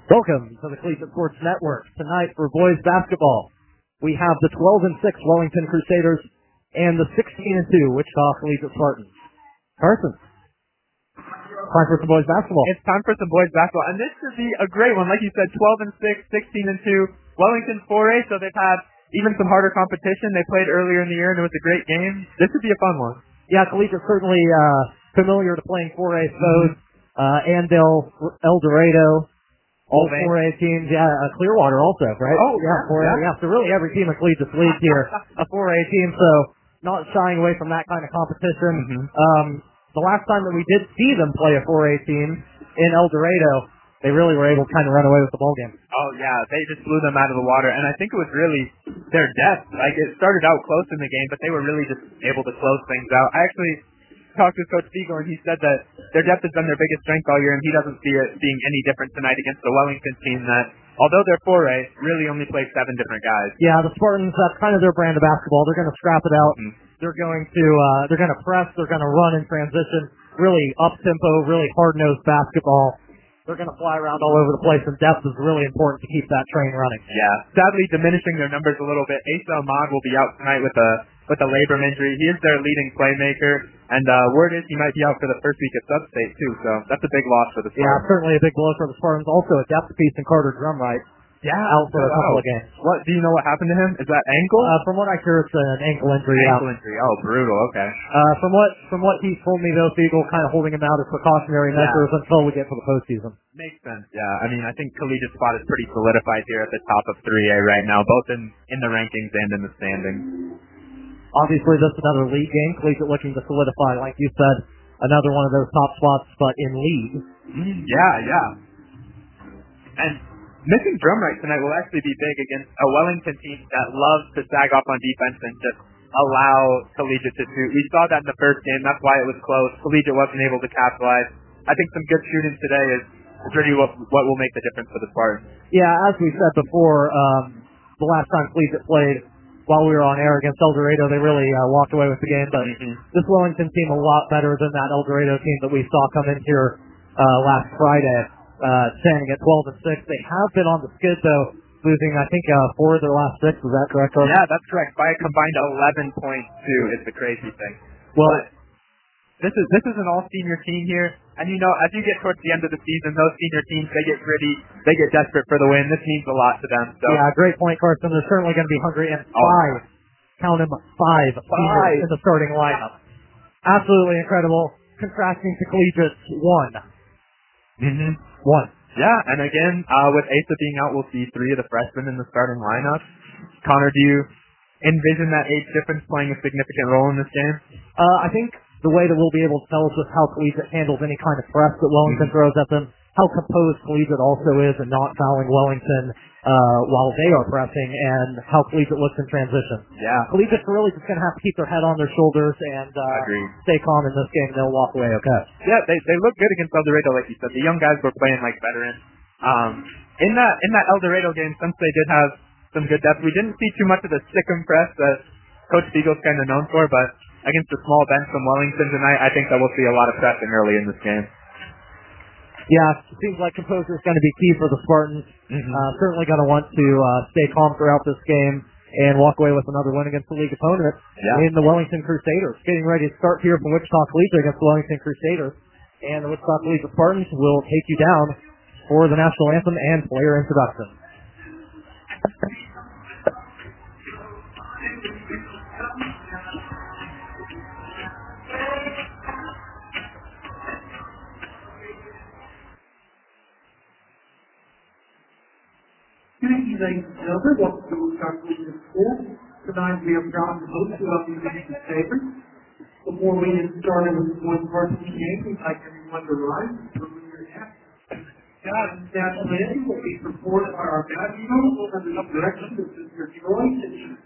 Welcome to the Collegiate Sports Network. Tonight for boys basketball, we have the 12-6 Wellington Crusaders and the 16-2 Wichita Collegiate Spartans. Carson, time for some boys basketball. It's time for some boys basketball, and this should be a great one. Like you said, 12-6, 16-2. Wellington 4A, so they've had even some harder competition. They played earlier in the year, and it was a great game. This would be a fun one. Yeah, Collegiate certainly familiar to playing 4A foes. Andale, El Dorado, all 4A teams. Yeah, Clearwater also, right? Oh, yeah, 4A. Yeah, so really every team in Collegiate League here, a 4A team, so not shying away from that kind of competition. The last time that we did see them play a 4A team in El Dorado, they really were able to kind of run away with the ball game. Oh, yeah, they just blew them out of the water, and I think it was really their depth. Like, it started out close in the game, but they were really just able to close things out. I actually talked with Coach Spiegel, and he said that their depth has been their biggest strength all year, and he doesn't see it being any different tonight against the Wellington team that, although they're 4A, really only play 7 different guys. Yeah, the Spartans, that's kind of their brand of basketball. They're going to scrap it out. They're going to press. They're going to run in transition. Really up-tempo, really hard-nosed basketball. They're going to fly around all over the place, and depth is really important to keep that train running. Yeah, sadly diminishing their numbers a little bit. Asa Ahmad will be out tonight with a labrum injury. He is their leading playmaker, and word is he might be out for the first week at Sub-State too, so that's a big loss for the Spartans. Yeah, certainly a big blow for the Spartans. Also a depth piece in Carter Drumright. Yeah, out for a couple of games. What do you know what happened to him? Is that ankle? From what I hear, it's an ankle injury. Ankle injury. Oh, brutal. Okay. From what he told me, though, Spiegel kind of holding him out as precautionary measures until we get to the postseason. Makes sense. Yeah. I mean, I think collegiate spot is pretty solidified here at the top of 3A right now, both in the rankings and in the standings. Obviously, this is another league game. Collegiate looking to solidify, like you said, another one of those top spots, but in league. Yeah. And missing Drumright tonight will actually be big against a Wellington team that loves to sag off on defense and just allow Collegiate to shoot. We saw that in the first game. That's why it was close. Collegiate wasn't able to capitalize. I think some good shooting today is really what will make the difference for the Spartans. Yeah, as we said before, the last time Collegiate played while we were on air against El Dorado, they really walked away with the game. But this Wellington team a lot better than that El Dorado team that we saw come in here last Friday. Standing at 12-6. They have been on the skid, though, losing, I think, 4 of their last 6. Is that correct? Yeah, that's correct. By a combined 11 points, too, is the crazy thing. Well, this is an all-senior team here, and, you know, as you get towards the end of the season, those senior teams, they get gritty, they get desperate for the win. This means a lot to them. So. Yeah, great point, Carson. They're certainly going to be hungry, and 5, count them, 5 seniors in the starting lineup. Absolutely incredible. Contrasting to Collegiate's 1. 1. Yeah, and again, with Asa being out, we'll see 3 of the freshmen in the starting lineup. Connor, do you envision that age difference playing a significant role in this game? I think the way that we'll be able to tell is just how Collegiate handles any kind of press that Wellington throws at them, how composed Collegiate also is in not fouling Wellington while they are pressing, and how Collegiate looks in transition. Yeah. Collegiate's really just going to have to keep their head on their shoulders and stay calm in this game, and they'll walk away okay. Yeah, they look good against El Dorado, like you said. The young guys were playing like veterans. In that El Dorado game, since they did have some good depth, we didn't see too much of the stick-em press that Coach Spiegel's kind of known for, but against the small bench from Wellington tonight, I think that we'll see a lot of pressing early in this game. Yeah, it seems like composure is going to be key for the Spartans. Certainly going to want to stay calm throughout this game and walk away with another win against the league opponent in the Wellington Crusaders. Getting ready to start here from Wichita Collegiate against the Wellington Crusaders. And the Wichita Collegiate Spartans will take you down for the national anthem and player introduction. Good evening, ladies and gentlemen. Welcome to Wichita Collegiate School. Tonight we are proud to host you up in the favorites. Before we get started with the boys varsity game, we'd like everyone to rise and remove your hats. God's national anthem will be performed by our basketball under the direction of Mr. Troy Kitchen.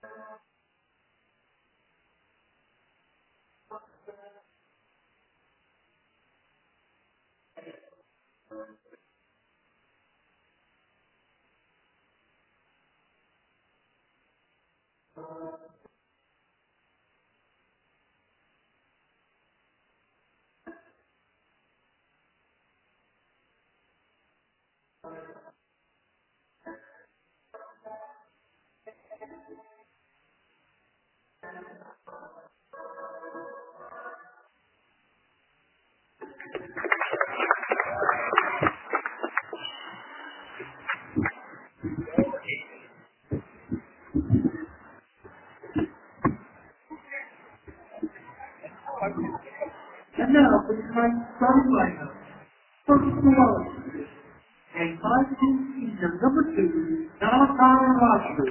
And now for tonight's starting lineup. First of all, a 5'2" senior, number 2, Malachi Rogers.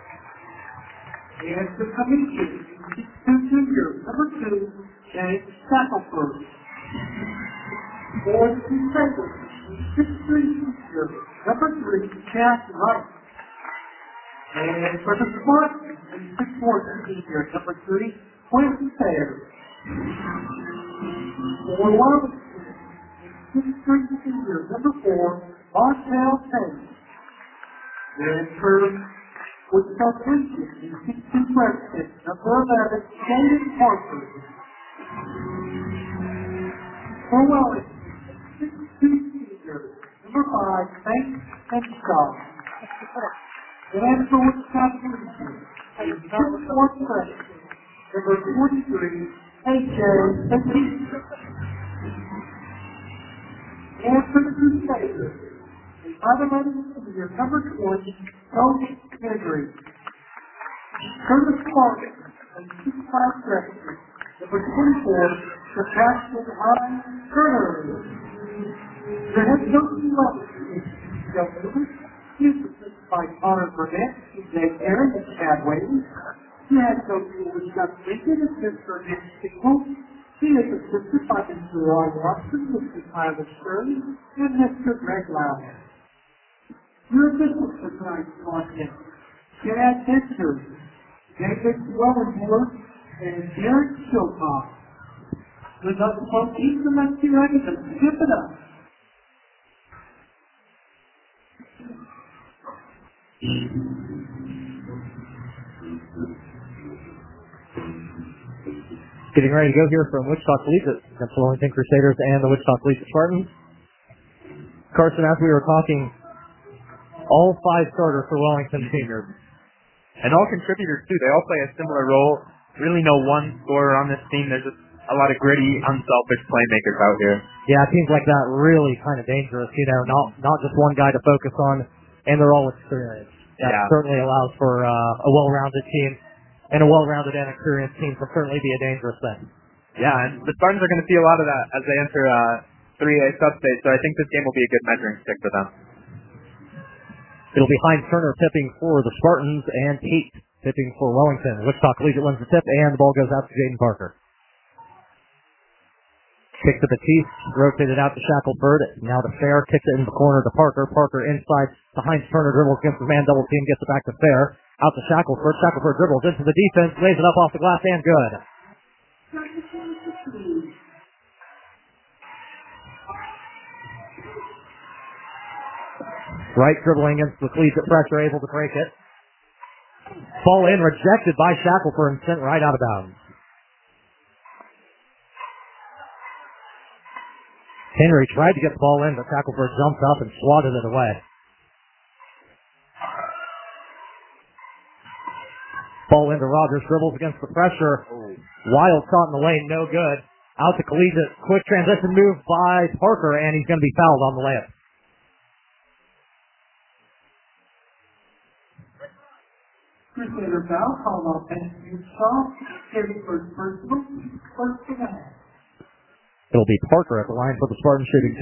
And the commission, 6'2" junior, number 2, James Shackelford. For the defenders, 6'3" senior, number 3, Jack Wright. And for the Spartans, 6'4" senior, number 3, Quentin Fair. For Wellington, 6'3" senior, number 4, Marcel Payne. And for Wichita Christian, 6'2" freshman, number 11, Jaden Parker. For Wellington, 6'2" senior, number 5, Hank Henshaw. And for Wichita Christian, 6'4" freshman, number 43, AJ Batista. And for the Crusaders, a 5'11" senior, number 20, Coach Henry. For the Spartans, a 6'5" freshman, number 24, Sebastian Hines Turner. The head coach of Wellington, Joe Lewis, he is assisted by Connor Burnett, Jake Aaron, and Chad Wayne. The head coach of Wisconsin Lincoln is Mr. Nick Singles. He is assisted by Mr. Roy Watson, Mr. Tyler Shirley, and Mr. Greg Loudon. Your officials for tonight's broadcast: Chad Hester, David Wellenhorn, and Derek Shilcock. With us from Eastern Messi ready to skip it up. Getting ready to go here from Wichita Collegiate against the Wellington Crusaders and the Wichita Collegiate Spartans. Carson, as we were talking, all 5 starters for Wellington seniors. And all contributors, too. They all play a similar role. Really no one scorer on this team. There's just a lot of gritty, unselfish playmakers out here. Yeah, teams like that really kind of dangerous, not just one guy to focus on, and they're all experienced. That certainly allows for a well-rounded team. And a well-rounded and experienced team can certainly be a dangerous thing. Yeah, and the Spartans are going to see a lot of that as they enter 3A substate, so I think this game will be a good measuring stick for them. It'll be Heinz Turner tipping for the Spartans and Tate tipping for Wellington. Wichita Collegiate wins the tip, and the ball goes out to Jaden Parker. Kick to Batiste, rotated out to Shackelford. Now to Fair, kicks it in the corner to Parker. Parker inside to Heinz Turner, dribbles against the man double team, gets it back to Fair. Out to Shackelford. Shackelford dribbles into the defense, lays it up off the glass, and good. Right dribbling against the collegiate pressure, able to break it. Ball in, rejected by Shackelford and sent right out of bounds. Henry tried to get the ball in, but Shackelford jumped up and swatted it away. Ball into Rogers, dribbles against the pressure. Wild shot in the lane, no good. Out to Collegiate, quick transition move by Parker, and he's going to be fouled on the layup. Crusader foul, called off Benjamin Shaw, giving for personal, first and a half. It'll be Parker at the line for the Spartans shooting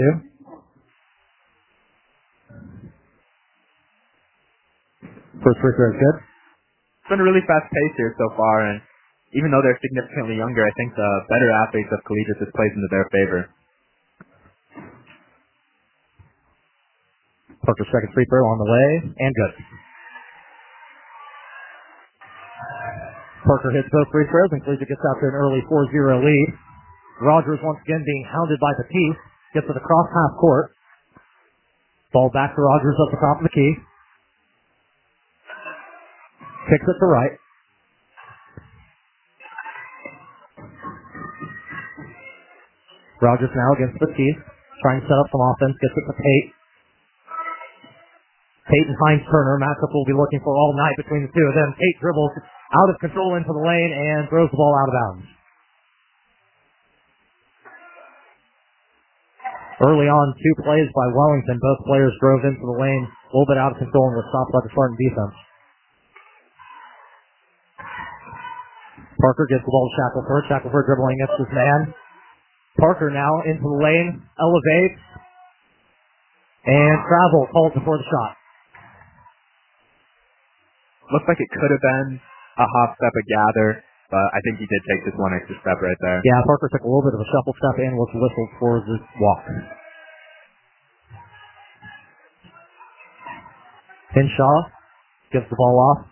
2. First free throw is good. It's been a really fast pace here so far, and even though they're significantly younger, I think the better athletes of Collegiate just plays into their favor. Parker's second free throw on the way, and good. Parker hits both free throws and Collegiate gets out to an early 4-0 lead. Rogers once again being hounded by Batiste. Gets it across half court. Ball back to Rogers at the top of the key. Kicks it to right. Rogers now against Batiste. Trying to set up some offense. Gets it to Tate. Tate and Hines Turner. Matchup will be looking for all night between the two of them. Tate dribbles out of control into the lane and throws the ball out of bounds. Early on, 2 plays by Wellington. Both players drove into the lane a little bit out of control and were stopped by the Spartan defense. Parker gives the ball to Shackelford. Shackelford dribbling against his man. Parker now into the lane, elevates, and travel called before the shot. Looks like it could have been a hop step, a gather, but I think he did take this one extra step right there. Yeah, Parker took a little bit of a shuffle step and was whistled for the walk. Hinshaw gives the ball off.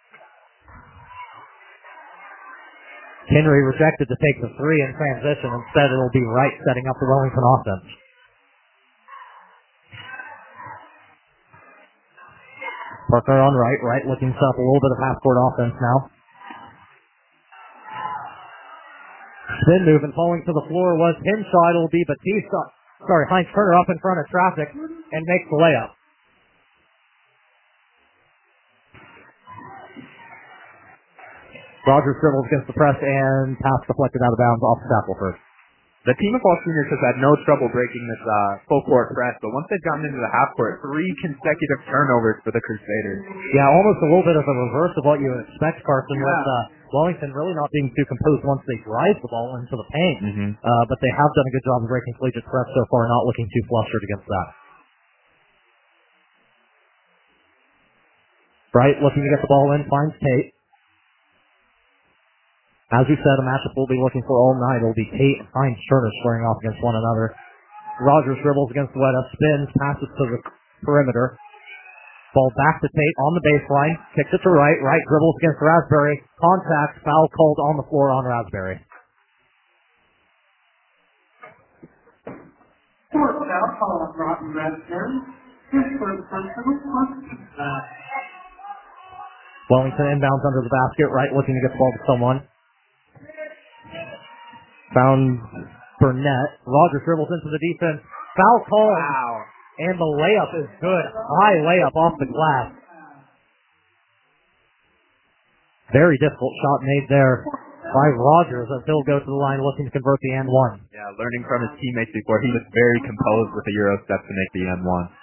Henry rejected to take the 3 in transition. Instead, it'll be Wright setting up the Wellington offense. Parker on Wright. Wright looking to set up a little bit of half-court offense now. Spin move and falling to the floor was Hinshaw. It'll be Hines Turner up in front of traffic and makes the layup. Rogers dribbles against the press and pass deflected out of bounds off Shackelford. The team of all seniors has had no trouble breaking this full court press, but once they've gotten into the half court, 3 consecutive turnovers for the Crusaders. Yeah, almost a little bit of a reverse of what you would expect, Carson, with Wellington really not being too composed once they drive the ball into the paint. Mm-hmm. But they have done a good job of breaking Collegiate press so far, not looking too flustered against that. Wright looking to get the ball in, finds Tate. As we said, a matchup we'll be looking for all night. It'll be Tate and Hines Turner squaring off against one another. Rogers dribbles against Weta, spins, passes to the perimeter. Ball back to Tate on the baseline, kicks it to Wright. Wright dribbles against Raspberry. Contact, foul called on the floor on Raspberry. Fourth foul call on Robbie Raspberry. His first personal plus. Wellington inbounds under the basket. Wright looking to get the ball to someone. Found Burnett. Rogers dribbles into the defense. Foul call. Wow. And the layup is good. High layup off the glass. Very difficult shot made there by Rogers as he'll go to the line looking to convert the and one. Yeah, learning from his teammates before. He was very composed with the Euro step to make the and one.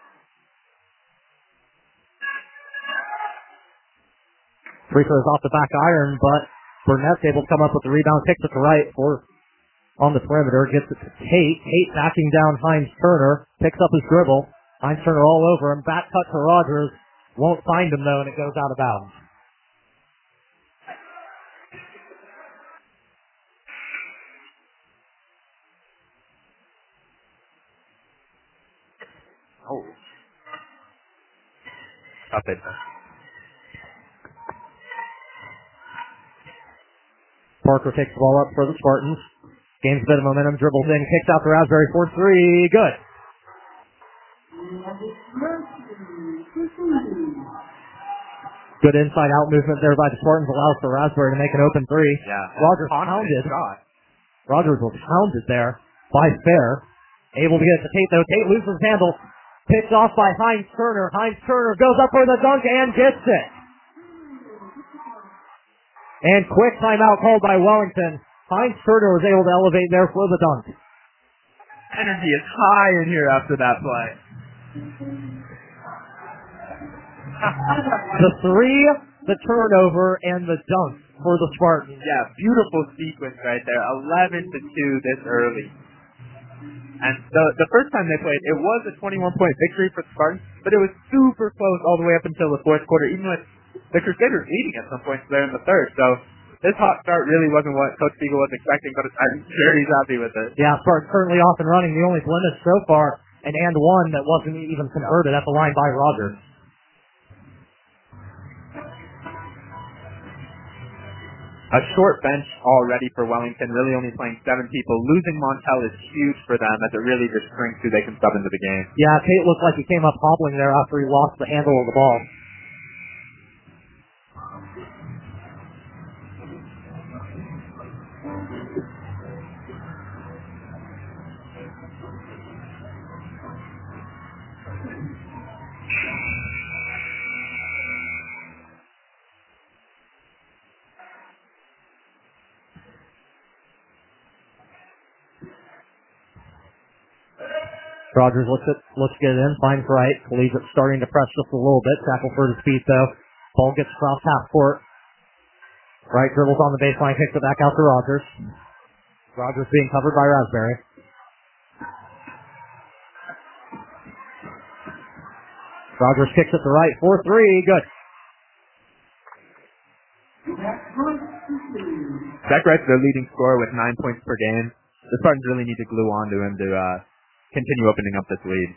Free throws off the back iron, but Burnett's able to come up with the rebound, kicks it to right for on the perimeter, gets it to Tate. Tate backing down Hines Turner, picks up his dribble. Hines Turner all over him, back cut to Rogers. Won't find him though, and it goes out of bounds. Oh. Up it. Parker takes the ball up for the Spartans. Gains a bit of momentum, dribbles in, kicks out to Raspberry for 3. Good. Good inside-out movement there by the Spartans allows for Raspberry to make an open 3. Yeah. Rogers pounded. Rogers was pounded there by Fair. Able to get it to Tate, though. Tate loses his handle. Picked off by Hines Turner. Hines Turner goes up for the dunk and gets it. And quick timeout called by Wellington. Hines Turner was able to elevate there for the dunk. Energy is high in here after that play. The 3, the turnover, and the dunk for the Spartans. Yeah, beautiful sequence right there. 11-2 this early. And the first time they played, it was a 21-point victory for the Spartans, but it was super close all the way up until the fourth quarter, even with the Crusaders leading at some points there in the third. So this hot start really wasn't what Coach Spiegel was expecting, but I'm sure he's happy with it. Yeah, Spartans currently off and running. The only blemish so far, an and one that wasn't even converted at the line by Rogers. A short bench already for Wellington, really only playing 7 people. Losing Montel is huge for them as it really just shrinks who they can sub into the game. Yeah, Tate looked like he came up hobbling there after he lost the handle of the ball. Rogers looks to get it in, finds Wright. Collegiate starting to press just a little bit. Shackelford his feet though. Ball gets across half court. Wright dribbles on the baseline, kicks it back out to Rogers. Rogers being covered by Raspberry. Rogers kicks it to Wright for 3. Good. Zach Wright's their leading scorer with 9 points per game. The Spartans really need to glue on to him to continue opening up this lead.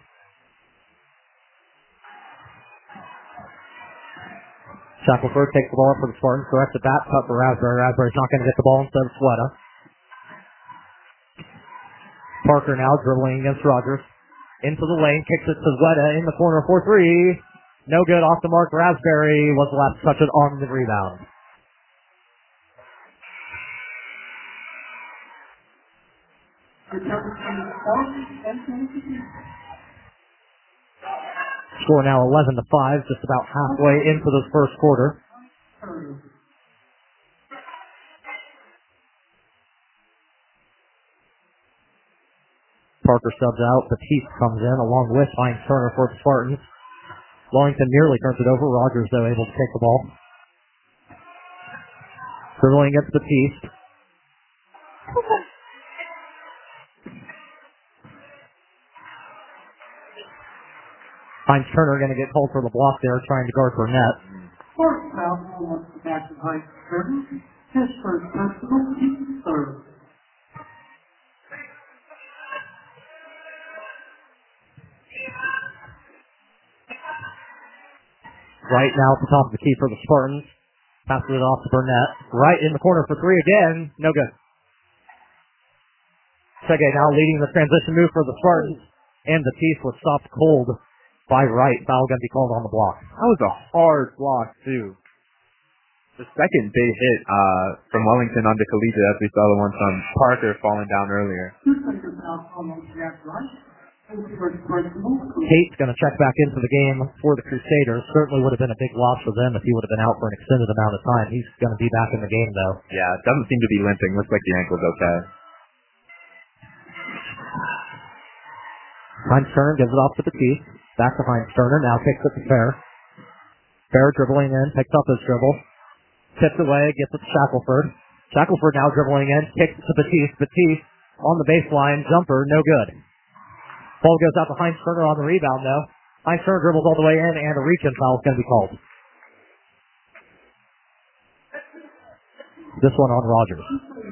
Shackelford takes the ball up for the Spartans, corrects it back, cut for Raspberry. Raspberry's not going to get the ball instead of Sweta. Parker now dribbling against Rogers. Into the lane, kicks it to Sweta in the corner for 3. No good, off the mark. Raspberry was the last to touch it on the rebound. Score now 11-5, just about halfway into the first quarter. Parker subs out. Batiste comes in along with Hines Turner for the Spartans. Wellington nearly turns it over. Rogers, though, able to take the ball. Dribbling against Batiste. Hines Turner going to get called for the block there, trying to guard Burnett. First foul wants to back to Hines Turner. His first personal, team third. Right now at the top of the key for the Spartans. Passes it off to Burnett. Right in the corner for 3 again. No good. Sege now leading the transition move for the Spartans. And Batiste was stopped cold by Wright. Foul going to be called on the block. That was a hard block, too. The second big hit from Wellington onto Collegiate, as we saw the one from Parker falling down earlier. Tate's going to check back into the game for the Crusaders. Certainly would have been a big loss for them if he would have been out for an extended amount of time. He's going to be back in the game, though. Yeah, it doesn't seem to be limping. Looks like the ankle's okay. Hines Turner gives it off to Batiste. Back to Hines Turner. Now kicks it to Fair. Fair dribbling in. Picks up his dribble. Tips away. Gets it to Shackelford. Shackelford now dribbling in. Kicks it to Batiste. Batiste on the baseline. Jumper. No good. Ball goes out to Hines Turner on the rebound, though. Hines Turner dribbles all the way in, and a reach-in foul is going to be called. This one on Rogers.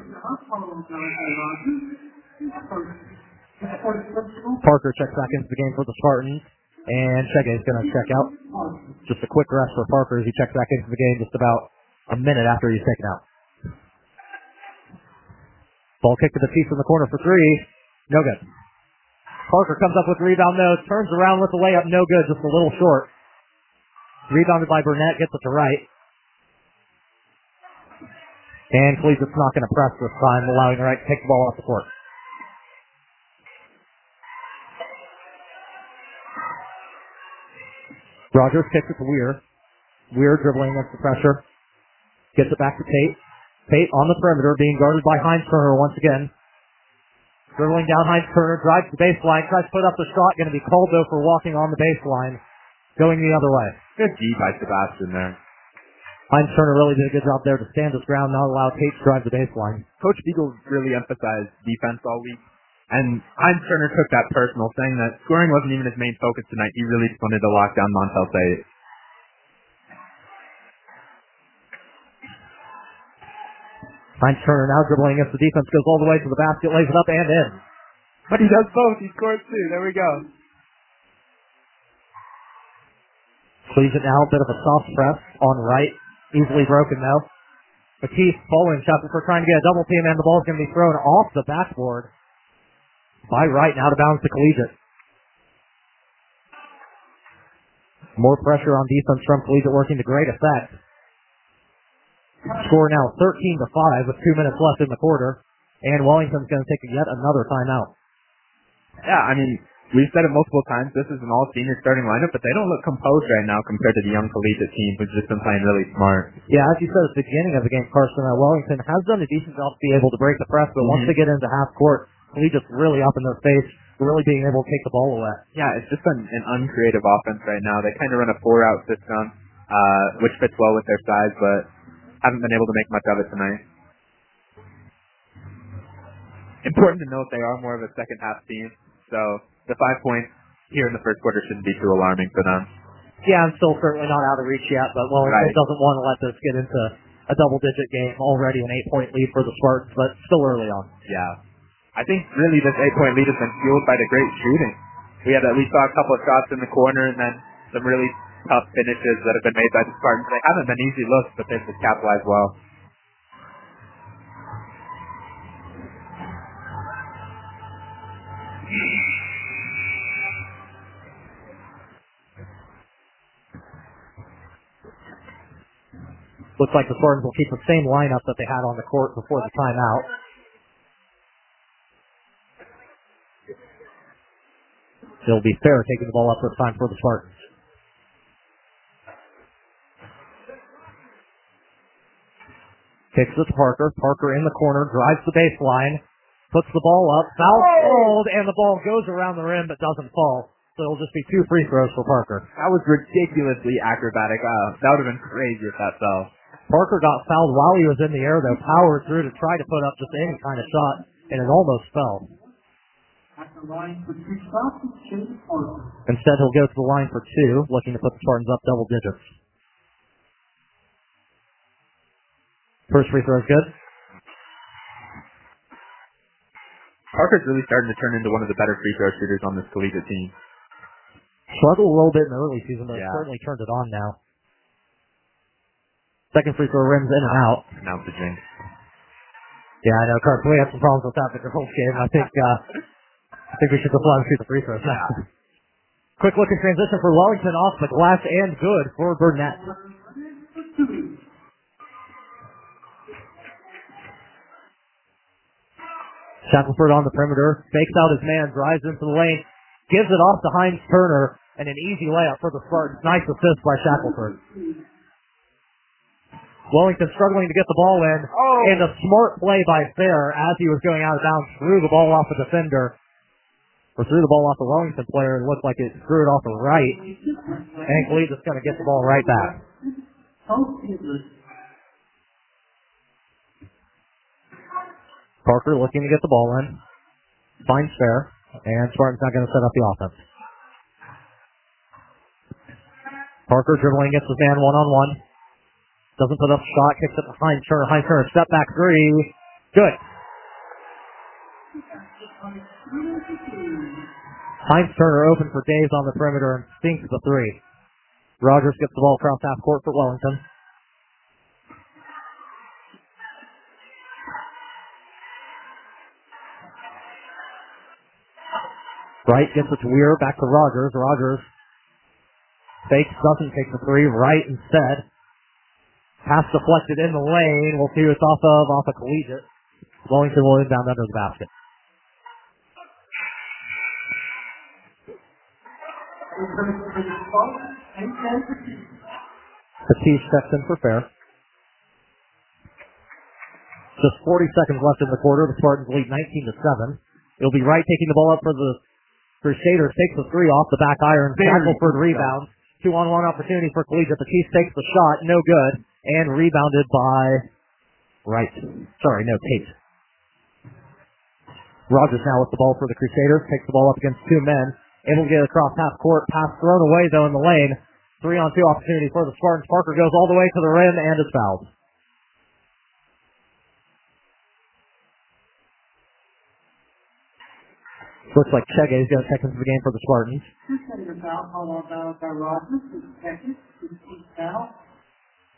Parker checks back into the game for the Spartans, and Shege is going to check out. Just a quick rest for Parker as he checks back into the game just about a minute after he's taken out. Ball kicked to the piece in the corner for 3. No good. Parker comes up with the rebound, though. Turns around with the layup. No good, just a little short. Rebounded by Burnett. Gets it to Wright. And Collegiate's not going to press this time, allowing Wright to take the ball off the court. Rogers kicks it to Weir. Weir dribbling against the pressure. Gets it back to Tate. Tate on the perimeter, being guarded by Hines Turner once again. Dribbling down Hines Turner, drives the baseline, tries to put up the shot, going to be called though for walking on the baseline, going the other way. Good D by Sebastian there. Hines Turner really did a good job there to stand his ground, not allow Tate to drive the baseline. Coach Beagle really emphasized defense all week, and Hines Turner took that personal, saying that scoring wasn't even his main focus tonight. He really just wanted to lock down Montel Tate. Hines Turner now dribbling against the defense, goes all the way to the basket, lays it up and in. But he does both. He scores 2. There we go. Collegiate now, a bit of a soft press on Wright. Easily broken, though. Matisse following Shackelford trying to get a double team, and the ball's going to be thrown off the backboard by Wright and out of bounds to Collegiate. More pressure on defense from Collegiate working to great effect. Score now 13-5 with 2 minutes left in the quarter, and Wellington's going to take yet another timeout. Yeah, I mean, we've said it multiple times, this is an all-senior starting lineup, but they don't look composed right now compared to the young Collegiate team who's just been playing really smart. Yeah, as you said at the beginning of the game, Carson, Wellington has done a decent job to be able to break the press, but once they get into half court, Collegiate's really up in their face, really being able to take the ball away. Yeah, it's just an uncreative offense right now. They kind of run a 4-out system, which fits well with their size, but haven't been able to make much of it tonight. Important to note they are more of a second-half team, so the 5 points here in the first quarter shouldn't be too alarming for them. Yeah, I'm still certainly not out of reach yet, but Wellington doesn't want to let this get into a double-digit game. Already an 8-point lead for the Spartans, but still early on. Yeah. I think really this 8-point lead has been fueled by the great shooting. We saw a couple of shots in the corner and then some really tough finishes that have been made by the Spartans. They haven't been easy looks, but they've just capitalized well. Looks like the Spartans will keep the same lineup that they had on the court before the timeout. It'll be Fair taking the ball up this time for the Spartans. Kicks it to Parker. Parker in the corner, drives the baseline, puts the ball up, foul called, and the ball goes around the rim but doesn't fall. So it'll just be 2 free throws for Parker. That was ridiculously acrobatic. That would have been crazy if that fell. Parker got fouled while he was in the air, though. Powered through to try to put up just any kind of shot, and it almost fell. Instead, he'll go to the line for 2, looking to put the Spartans up double digits. First free throw is good. Parker's really starting to turn into one of the better free throw shooters on this Collegiate team. Struggled a little bit in the early season, but certainly turned it on now. Second free throw rims in and out. Now it's a jinx. Yeah, I know, Carson. We had some problems with that the whole game. I think we should just let him shoot the free throws now. Quick look in transition for Wellington off the glass and good for Burnett. Shackelford on the perimeter, fakes out his man, drives into the lane, gives it off to Hines Turner, and an easy layup for the Spartans. Nice assist by Shackelford. Wellington struggling to get the ball in, and a smart play by Fair as he was going out of bounds, threw the ball off the defender, or threw the ball off the Wellington player, and looked like it threw it off the right, and Collegiate's going to get the ball right back. Parker looking to get the ball in, finds Fair, and Spartan's not going to set up the offense. Parker dribbling against his man one-on-one. Doesn't put up a shot, kicks it to Hines Turner. Hines Turner, step back 3. Good. Hines Turner open for days on the perimeter and sinks the 3. Rogers gets the ball across half court for Wellington. Wright gets it to Weir, back to Rogers. Rogers fakes, doesn't take the 3. Wright instead. Pass deflected in the lane. We'll see who it's off of Collegiate. Wellington will inbound under the basket. Batiste steps in for Fair. Just 40 seconds left in the quarter. The Spartans lead 19-7. It'll be Wright taking the ball up for the Crusaders. Takes the 3 off the back iron. Shackelford rebounds. 2-on-1 opportunity for Collegiate. Batiste takes the shot. No good. And rebounded by Wright. Sorry, no, Tate. Rogers now with the ball for the Crusaders. Takes the ball up against 2 men. Able to get it across half court. Pass thrown away, though, in the lane. 3-on-2 opportunity for the Spartans. Parker goes all the way to the rim and is fouled. Looks like Chege is going to check into the game for the Spartans.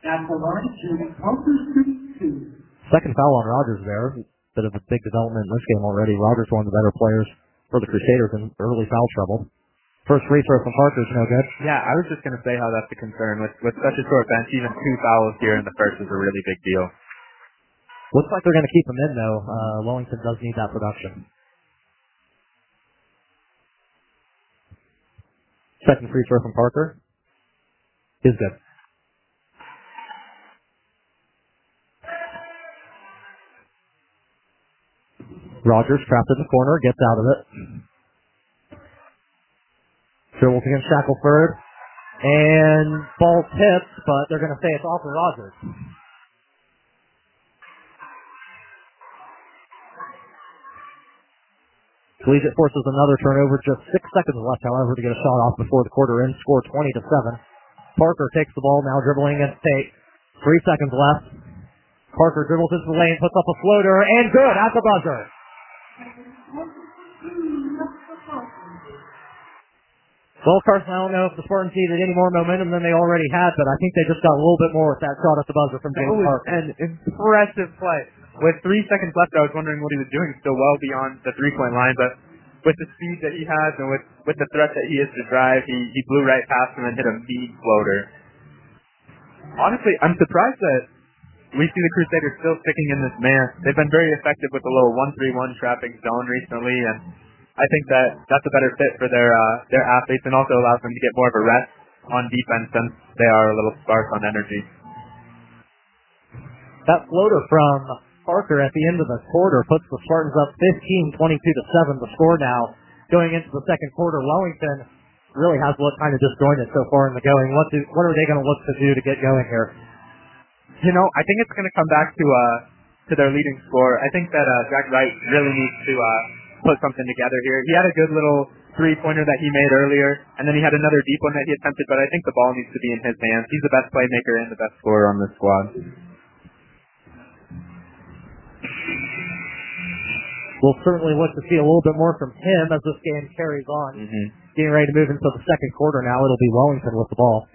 At the line, shooting Parker 2. Second foul on Rogers there. Bit of a big development in this game already. Rogers, one of the better players for the Crusaders in early foul trouble. First free throw from Parker's no good. Yeah, I was just going to say how that's a concern. With such a short bench, even 2 fouls here in the first is a really big deal. Looks like they're going to keep him in, though. Wellington does need that production. Second free throw from Parker is good. Rogers trapped in the corner, gets out of it. Dribbles against Shackelford. And ball tips, but they're going to say it's off of Rogers. Collegiate forces another turnover. Just 6 seconds left, however, to get a shot off before the quarter ends. Score 20-7. Parker takes the ball, now dribbling against Tate. 3 seconds left. Parker dribbles into the lane, puts up a floater, and good at the buzzer. Well, Carson, I don't know if the Spartans needed any more momentum than they already had, but I think they just got a little bit more with that shot at the buzzer from James Parker. An impressive play. With 3 seconds left, I was wondering what he was doing, still well beyond the three-point line, but with the speed that he has and with the threat that he is to drive, he blew right past him and hit a mean floater. Honestly, I'm surprised that we see the Crusaders still sticking in this man. They've been very effective with the little 1-3-1 trapping zone recently, and I think that that's a better fit for their athletes and also allows them to get more of a rest on defense since they are a little sparse on energy. That floater from Parker at the end of the quarter puts the Spartans up 15, 22-7. The score now going into the second quarter. Wellington really has looked kind of disjointed so far in the going. What are they going to look to do to get going here? You know, I think it's going to come back to their leading scorer. I think that Jack Wright really needs to put something together here. He had a good little three-pointer that he made earlier, and then he had another deep one that he attempted, but I think the ball needs to be in his hands. He's the best playmaker and the best scorer on this squad. We'll certainly look to see a little bit more from him as this game carries on. Getting ready to move into the second quarter now. It'll be Wellington with the ball.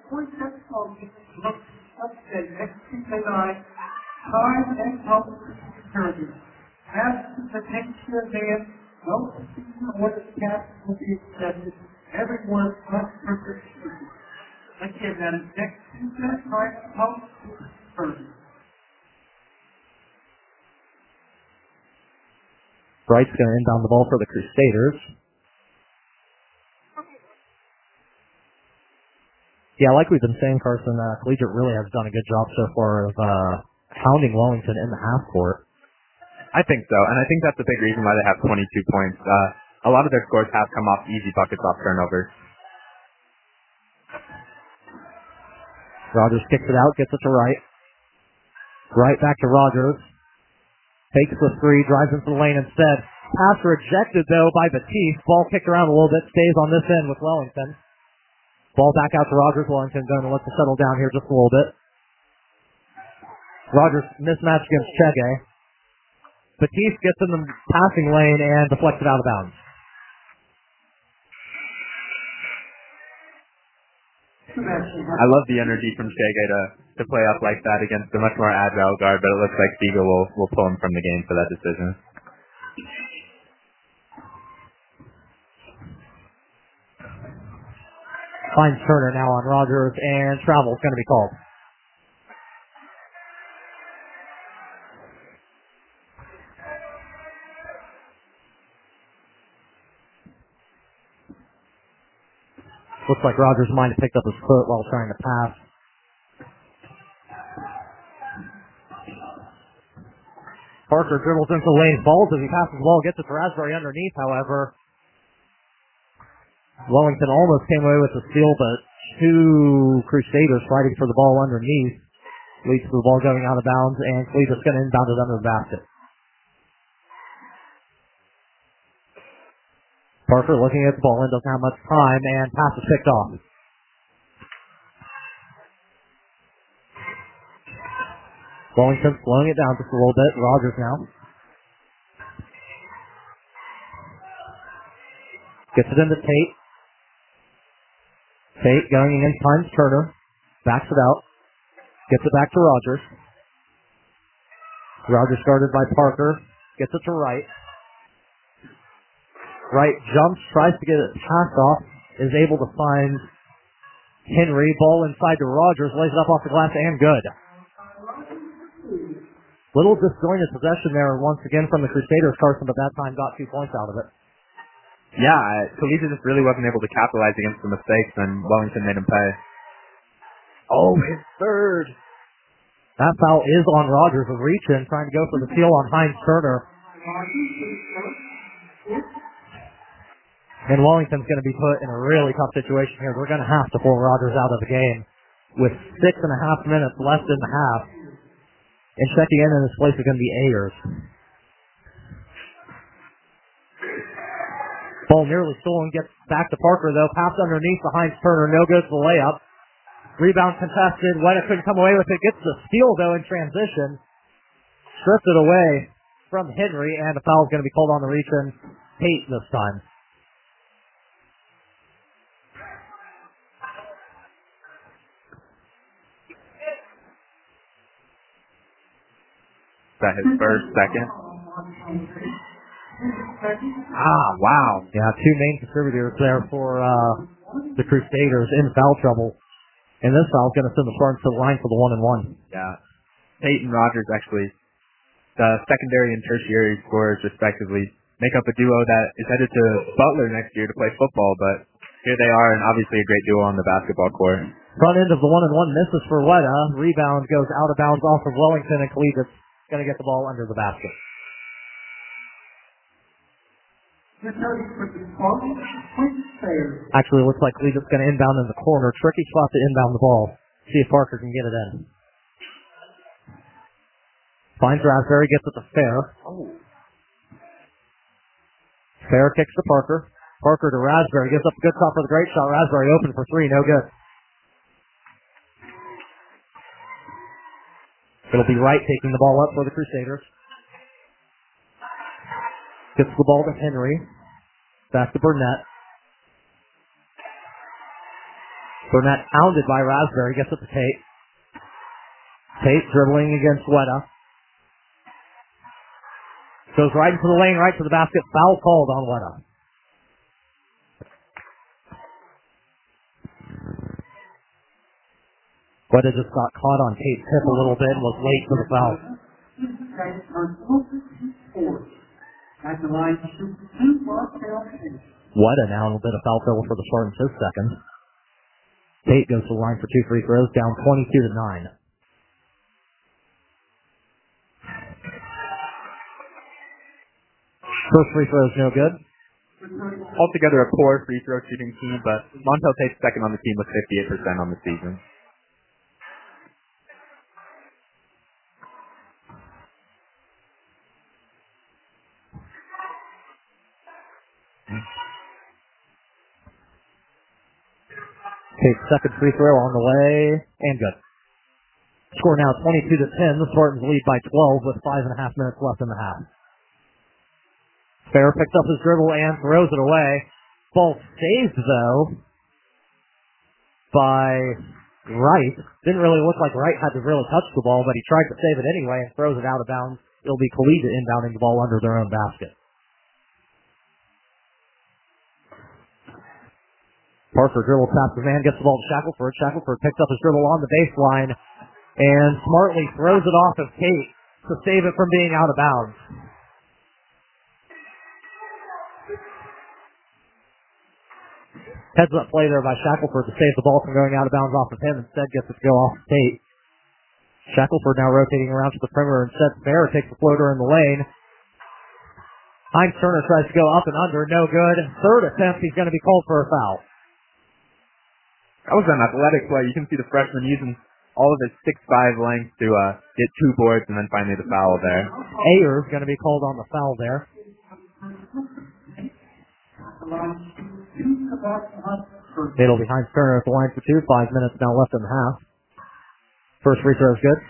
As the next year advance, no what the cap will be accepted. Everyone must participate. Again, that is next Tuesday, right? Bright's going to inbound the ball for the Crusaders. Yeah, like we've been saying, Carson, Collegiate really has done a good job so far of hounding Wellington in the half court. I think so, and I think that's a big reason why they have 22 points. A lot of their scores have come off easy buckets off turnovers. Rogers kicks it out, gets it to Wright. Wright back to Rogers. Takes the three, drives into the lane instead. Pass rejected, though, by Batiste. Ball kicked around a little bit, stays on this end with Wellington. Ball back out to Rogers. Wellington going to let it settle down here just a little bit. Rogers mismatch against Chege. Batiste gets in the passing lane and deflects it out of bounds. I love the energy from Chege to play up like that against a much more agile guard, but it looks like Siegel will pull him from the game for that decision. Finds Turner now on Rogers, and travel's going to be called. Looks like Rogers might have picked up his foot while trying to pass. Parker dribbles into the lane, falls as he passes the ball, gets it to Raspberry underneath, however. Wellington almost came away with the steal, but two Crusaders fighting for the ball underneath. Leads to the ball going out of bounds, and Cleveland's going to inbound it under the basket. Parker looking at the ball and doesn't have much time, and pass is picked off. Wellington slowing it down just a little bit. Rogers now. Gets it into Tate. Tate going against Hines Turner. Backs it out. Gets it back to Rogers. Rogers started by Parker. Gets it to Wright. Wright jumps, tries to get it passed off, is able to find Henry. Ball inside to Rogers, lays it up off the glass, and good. Little disjointed possession there once again from the Crusaders, Carson, but that time got 2 points out of it. Yeah, Collegiate just really wasn't able to capitalize against the mistakes, and Wellington made him pay. Oh, his third. That foul is on Rogers. A reach in, trying to go for the steal on Heinz Turner. And Wellington's going to be put in a really tough situation here. They're going to have to pull Rogers out of the game with 6.5 minutes left in the half. And checking in this place is going to be Ayers. Ball nearly stolen. Gets back to Parker, though. Pass underneath to Heinz Turner. No good for the layup. Rebound contested. Weta couldn't come away with it. Gets the steal, though, in transition. Stripped it away from Henry, and a foul is going to be called on the reach-in. Tate this time. Is that his first, second? Wow. Yeah, 2 main contributors there for the Crusaders in foul trouble. And this foul is going to send the Spartans to the line for the 1-and-1. Yeah. Tate and Rogers actually, the secondary and tertiary scorers respectively, make up a duo that is headed to Butler next year to play football, but here they are, and obviously a great duo on the basketball court. Front end of the 1-and-1 misses for Weta. Rebound goes out of bounds off of Wellington, and Collegiate's going to get the ball under the basket. Actually, it looks like Collegiate's going to inbound in the corner. Tricky spot to inbound the ball. See if Parker can get it in. Finds Raspberry, gets it to Fair. Fair kicks to Parker. Parker to Raspberry, gives up a good shot for the great shot. Raspberry open for 3, no good. It'll be Wright taking the ball up for the Crusaders. Gets the ball to Henry. Back to Burnett. Burnett pounded by Raspberry. Gets it to Tate. Tate dribbling against Weta. Goes right into the lane, right to the basket. Foul called on Weta. Weta just got caught on Tate's hip a little bit and was late for the foul. Weta now a little bit of foul trouble for the Spartans, his second. Tate goes to the line for 2 free throws, down 22-9. First free throw is no good. Altogether a poor free throw shooting team, but Montel Tate's second on the team with 58% on the season. Tate's second free throw on the way, and good. Score now 22-10. The Spartans lead by 12 with 5.5 minutes left in the half. Fair picks up his dribble and throws it away. Ball saved, though, by Wright. Didn't really look like Wright had to really touch the ball, but he tried to save it anyway and throws it out of bounds. It'll be Collegiate inbounding the ball under their own basket. Parker dribble taps the man, gets the ball to Shackelford. Shackelford picks up his dribble on the baseline and smartly throws it off of Tate to save it from being out of bounds. Heads up play there by Shackelford to save the ball from going out of bounds off of him. Instead gets it to go off of Tate. Shackelford now rotating around to the perimeter. Instead, Fair takes the floater in the lane. Heinz Turner tries to go up and under. No good. Third attempt, he's going to be called for a foul. That was an athletic play. You can see the freshman using all of his 6'5" length to get 2 boards and then finally the foul there. Ayers going to be called on the foul there. It'll be Heinz Turner at the line for 2. 5 minutes now left in the half. First free throw is good.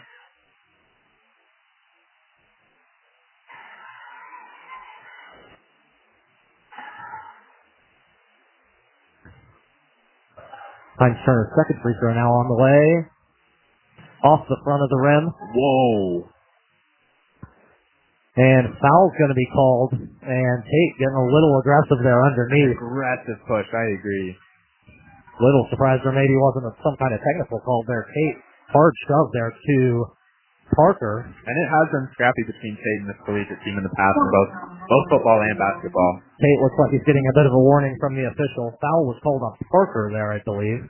Heinz Turner's second free throw now on the way. off the front of the rim. Whoa. And foul's going to be called, and Tate getting a little aggressive there underneath. Aggressive push, I agree. Little surprised there maybe wasn't some kind of technical call there. Tate, hard shove there to Parker. And it has been scrappy between Tate and this collegiate team in the past in both football and basketball. Tate looks like he's getting a bit of a warning from the official. Foul was called on Parker there, I believe.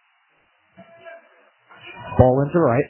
Ball into Wright.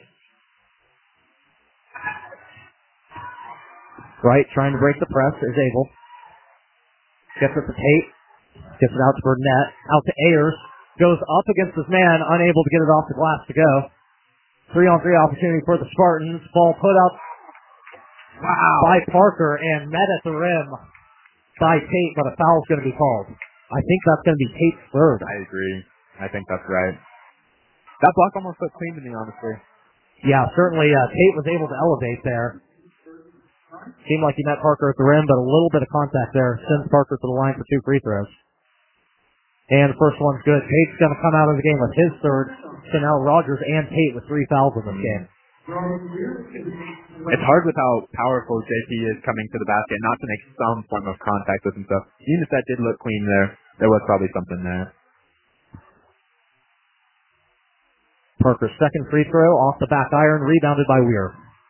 Wright trying to break the press, is able. Gets it to Tate. Gets it out to Burnett. Out to Ayers. Goes up against his man, unable to get it off the glass to go. 3-on-3 opportunity for the Spartans. Ball put up by Parker and met at the rim by Tate, but a foul's going to be called. I think that's going to be Tate's third. I agree. I think that's right. That block almost looked clean to me, honestly. Yeah, certainly Tate was able to elevate there. Seemed like he met Parker at the rim, but a little bit of contact there sends Parker to the line for 2 free throws. And the first one's good. Tate's going to come out of the game with his third. So now Rogers and Tate with 3 fouls in this game. It's hard with how powerful JP is coming to the basket not to make some form of contact with himself. Even if that did look clean there was probably something there. Parker's second free throw off the back iron, rebounded by Weir.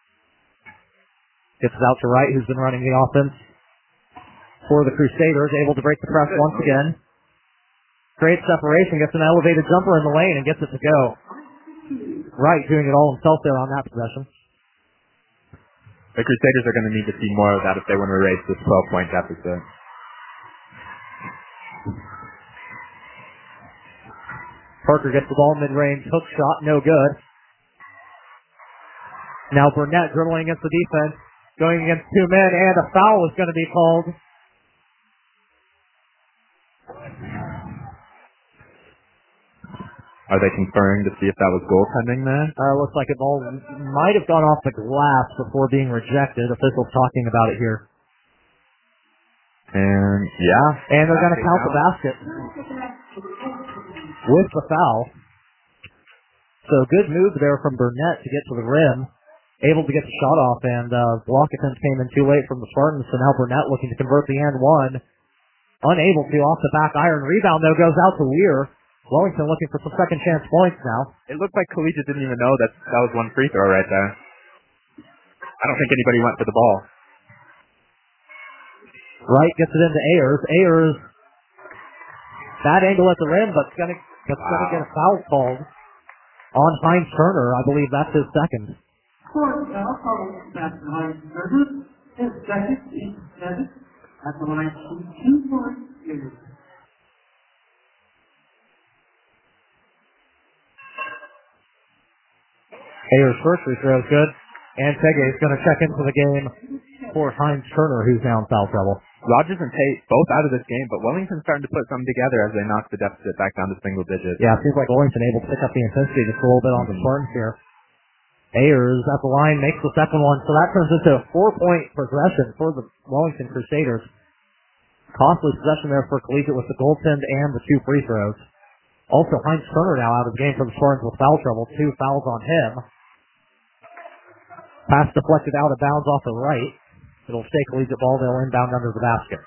Gets it out to Wright, who's been running the offense for the Crusaders, able to break the press once again. Great separation, gets an elevated jumper in the lane and gets it to go. Wright doing it all himself there on that possession. The Crusaders are going to need to see more of that if they want to erase this 12-point deficit. Parker gets the ball mid-range, hook shot, no good. Now Burnett dribbling against the defense, going against 2 men, and a foul is going to be called. Are they conferring to see if that was goaltending there? Looks like it ball might have gone off the glass before being rejected. Officials talking about it here. And, yeah. And they're going to count the basket with the foul. So good move there from Burnett to get to the rim. Able to get the shot off, and block attempt came in too late from the Spartans, so now Burnett looking to convert the and one. Unable to off the back iron. Rebound, though, goes out to Weir. Wellington looking for some second chance points now. It looked like Collegiate didn't even know that was one free throw right there. I don't think anybody went for the ball. Wright gets it into Ayers. Ayers, bad angle at the rim, but gonna get a foul called on Heinz Turner. I believe that's his second. Fourth foul called back to Heinz Turner. His second, each seven, at the line 2 points. Ayers' first free throw is good. And Tege is going to check into the game for Heinz Turner, who's now in foul trouble. Rogers and Tate both out of this game, but Wellington's starting to put something together as they knock the deficit back down to single digits. Yeah, it seems like Wellington able to pick up the intensity just a little bit on the Spartans here. Ayers at the line makes the second one, so that turns into a 4-point possession for the Wellington Crusaders. Costly possession there for Collegiate with the goaltend and the 2 free throws. Also, Heinz Turner now out of the game for the Spartans with foul trouble. 2 fouls on him. Pass deflected out of bounds off the right. It'll stay Collegiate ball. They'll inbound under the basket.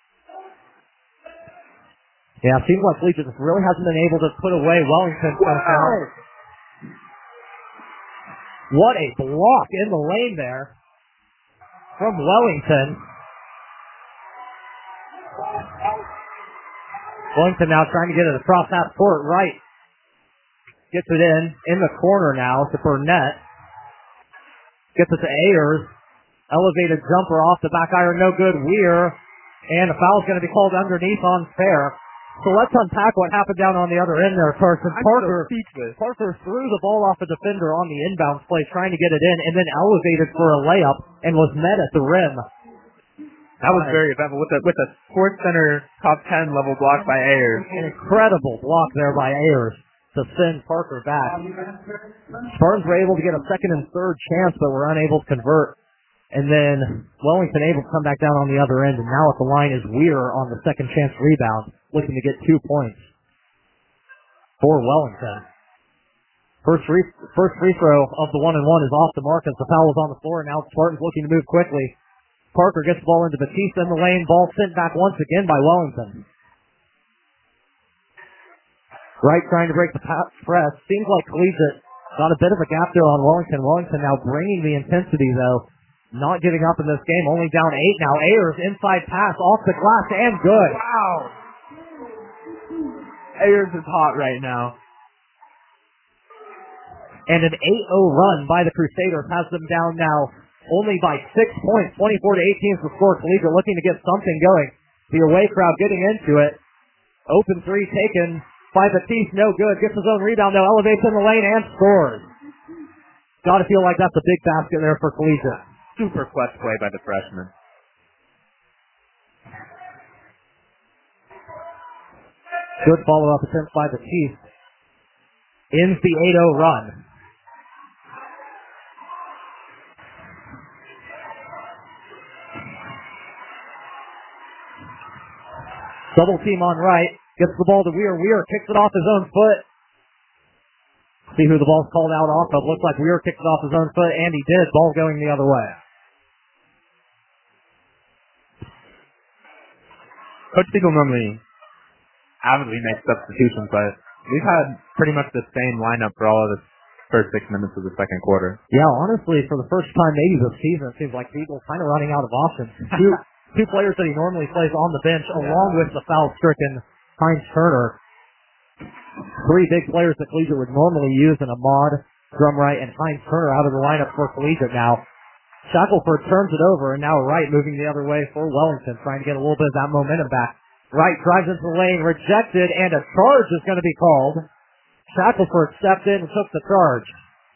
Yeah, it seems like Collegiate just really hasn't been able to put away Wellington. What a block in the lane there from Wellington. Wellington now trying to get it across half court. Right. Gets it in the corner now to Burnett. Gets it to Ayers. Elevated jumper off the back iron. No good. Weir. And a foul's going to be called underneath on Fair. So let's unpack what happened down on the other end there, Carson. Parker threw the ball off a defender on the inbounds play, trying to get it in, and then elevated for a layup and was met at the rim. That was very eventful with a Sports Center top 10 level block by Ayers. An incredible block there by Ayers to send Parker back. Spartans were able to get a second and third chance, but were unable to convert. And then Wellington able to come back down on the other end, and now at the line is Weir on the second chance rebound, looking to get 2 points for Wellington. First free throw of the 1-and-1 is off the mark as the foul is on the floor, and now Spartans looking to move quickly. Parker gets the ball into Batista in the lane. Ball sent back once again by Wellington. Wright trying to break the press. Seems like Collegiate got a bit of a gap there on Wellington. Wellington now bringing the intensity, though. Not giving up in this game. Only down 8 now. Ayers inside pass off the glass and good. Wow. Ayers is hot right now. And an 8-0 run by the Crusaders has them down now only by 6 points. 24-18 is the score. Collegiate looking to get something going. The away crowd getting into it. Open three taken by Batiste. No good. Gets his own rebound though. Elevates in the lane and scores. Got to feel like that's a big basket there for Collegiate. Super clutch play by the freshman. Good follow-up attempt by Batiste. Ends the 8-0 run. Double team on Wright. Gets the ball to Weir. Weir kicks it off his own foot. See who the ball's called out off of. Looks like Weir kicked it off his own foot, and he did. Ball going the other way. Coach Siegel normally avidly makes substitutions, but we've had pretty much the same lineup for all of the first 6 minutes of the second quarter. Yeah, honestly, for the first time maybe this season, it seems like Siegel's kind of running out of options. Two players that he normally plays on the bench, along with the foul-stricken Heinz Turner. 3 big players that Collegiate would normally use in Ahmad, Drumright, and Heinz Turner out of the lineup for Collegiate now. Shackelford turns it over, and now Wright moving the other way for Wellington, trying to get a little bit of that momentum back. Wright drives into the lane, rejected, and a charge is going to be called. Shackelford stepped in and took the charge.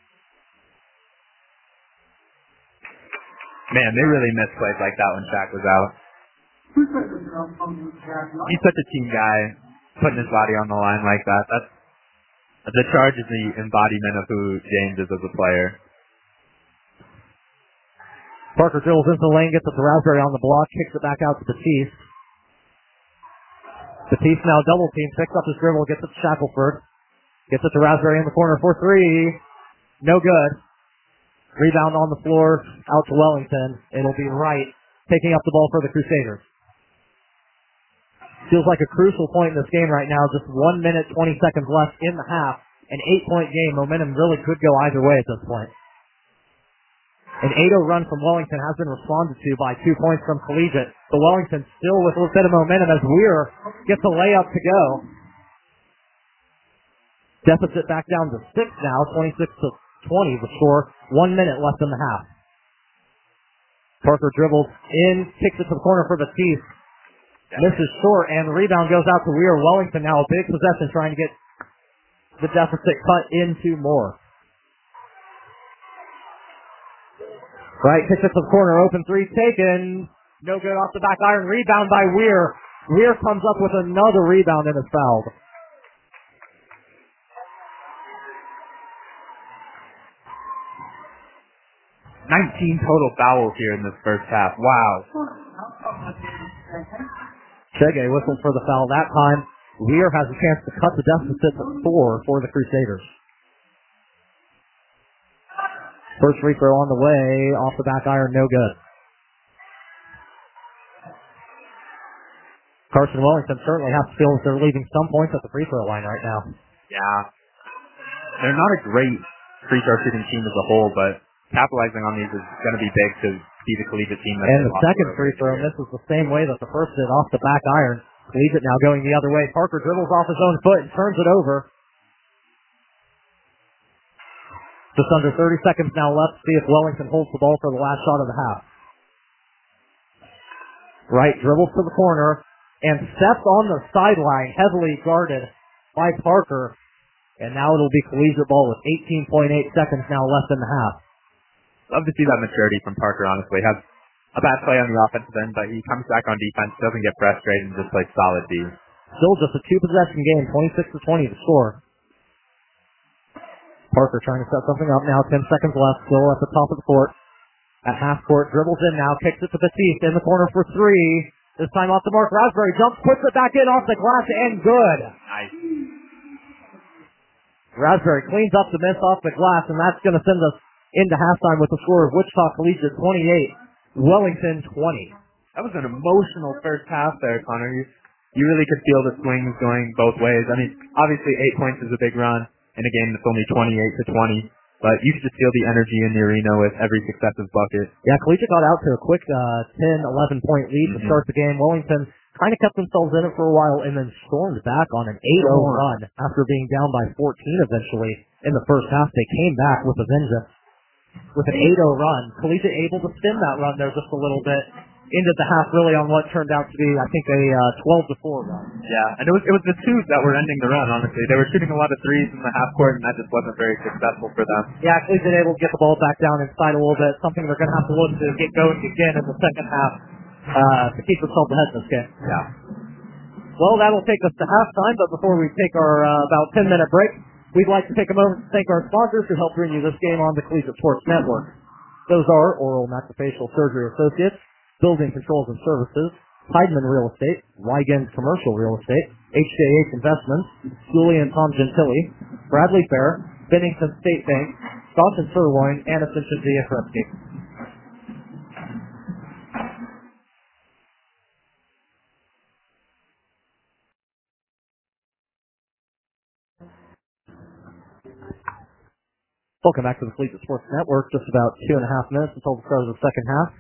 Man, they really miss plays like that when Shaq was out. He's such a team guy, putting his body on the line like that. The charge is the embodiment of who James is as a player. Parker dribbles into the lane, gets it to Raspberry on the block, kicks it back out to Batiste. Batiste now double team, picks up his dribble, gets it to Shackelford. Gets it to Raspberry in the corner for 3. No good. Rebound on the floor, out to Wellington. It'll be Wright taking up the ball for the Crusaders. Feels like a crucial point in this game right now. Just 1 minute, 20 seconds left in the half. An 8-point game. Momentum really could go either way at this point. An 8-0 run from Wellington has been responded to by 2 points from Collegiate. But Wellington still with a little bit of momentum as Weir gets a layup to go. Deficit back down to 6 now, 26-20 the score. 1 minute left in the half. Parker dribbles in, kicks it to the corner for Batiste. Misses short, and the rebound goes out to Weir. Wellington now a big possession, trying to get the deficit cut into more. Right, kicks it to the corner, open 3 taken. No good off the back iron. Rebound by Weir. Weir comes up with another rebound and is fouled. 19 total fouls here in this first half. Wow. Chege whistles for the foul that time. Weir has a chance to cut the deficit to 4 for the Crusaders. First free throw on the way, off the back iron, no good. Carson Wellington certainly has to feel that they're leaving some points at the free throw line right now. Yeah. They're not a great free throw shooting team as a whole, but capitalizing on these is going to be big to be the Collegiate team. And the second free throw misses the same way that the first did, off the back iron. Collegiate now going the other way. Parker dribbles off his own foot and turns it over. Just under 30 seconds now left to see if Wellington holds the ball for the last shot of the half. Wright dribbles to the corner and steps on the sideline, heavily guarded by Parker. And now it'll be Collegiate ball with 18.8 seconds now left in the half. Love to see that maturity from Parker, honestly. Has a bad play on the offensive end, but he comes back on defense, doesn't get frustrated, and just plays solid D. Still just a 2-possession game, 26-20 to score. Parker trying to set something up now, 10 seconds left, still at the top of the court. At half court, dribbles in now, kicks it to Batiste in the corner for 3. This time off the mark, Raspberry jumps, puts it back in off the glass, and good. Nice. Raspberry cleans up the miss off the glass, and that's going to send us into halftime with the score of Wichita Collegiate 28, Wellington 20. That was an emotional first half there, Connor. You really could feel the swings going both ways. I mean, obviously 8 points is a big run in a game that's only 28-20, but you could just feel the energy in the arena with every successive bucket. Yeah, Collegiate got out to a quick 10, 11-point lead to start the game. Wellington kind of kept themselves in it for a while and then stormed back on an 8-0 run after being down by 14 eventually in the first half. They came back with a vengeance with an 8-0 run. Collegiate able to stem that run there just a little bit. Ended the half really on what turned out to be, I think, a 12-4 run. Yeah, and it was the twos that were ending the run, honestly. They were shooting a lot of threes in the half court, and that just wasn't very successful for them. Yeah, Collegiate able to get the ball back down inside a little bit, something they're going to have to look to get going again in the second half to keep themselves ahead in this game. Yeah. Well, that'll take us to halftime, but before we take our about 10-minute break, we'd like to take a moment to thank our sponsors who helped bring you this game on the Collegiate Sports Network. Those are Oral Maxillofacial Surgery Associates, Building Controls and Services, Heidman Real Estate, Wiegand Commercial Real Estate, HJH Investments, Julie and Tom Gentili, Bradley Fair, Bennington State Bank, Scotch and Sirloin, and Ascension Gia Krebsky. Welcome back to the Collegiate Sports Network. Just about 2.5 minutes until the start of the second half.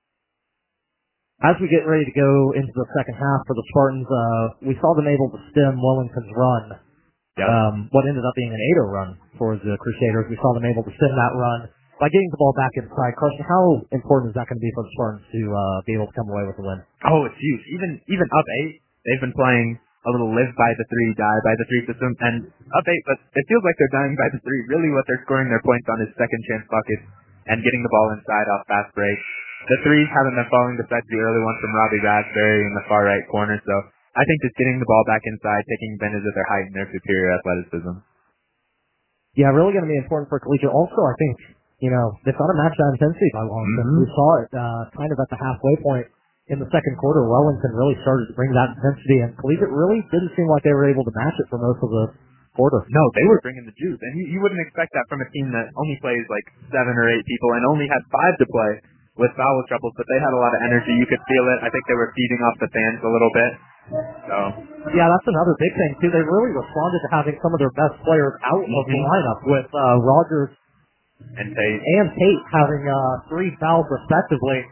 As we get ready to go into the second half for the Spartans, we saw them able to stem Wellington's run. Yep. What ended up being an 8-0 run for the Crusaders. We saw them able to stem that run by getting the ball back inside. Carson, how important is that going to be for the Spartans to be able to come away with a win? Oh, it's huge. Even up 8, they've been playing a little live by the 3, die by the 3 system, and up 8, but it feels like they're dying by the 3. Really what they're scoring their points on is second chance buckets and getting the ball inside off fast breaks. The 3s haven't been falling besides the early one from Robbie Raspberry in the far right corner, so I think just getting the ball back inside, taking advantage of their height and their superior athleticism. Yeah, really going to be important for Collegiate. Also, I think, they've got to match that intensity by Wellington. We saw it kind of at the halfway point in the second quarter. Wellington really started to bring that intensity, and Collegiate really didn't seem like they were able to match it for most of the quarter. No, they were bringing the juice, and you wouldn't expect that from a team that only plays like 7 or 8 people and only has 5 to play with foul troubles, but they had a lot of energy. You could feel it. I think they were feeding off the fans a little bit. So yeah, that's another big thing too. They really responded to having some of their best players out of the lineup with Rogers and Tate having 3 fouls respectively.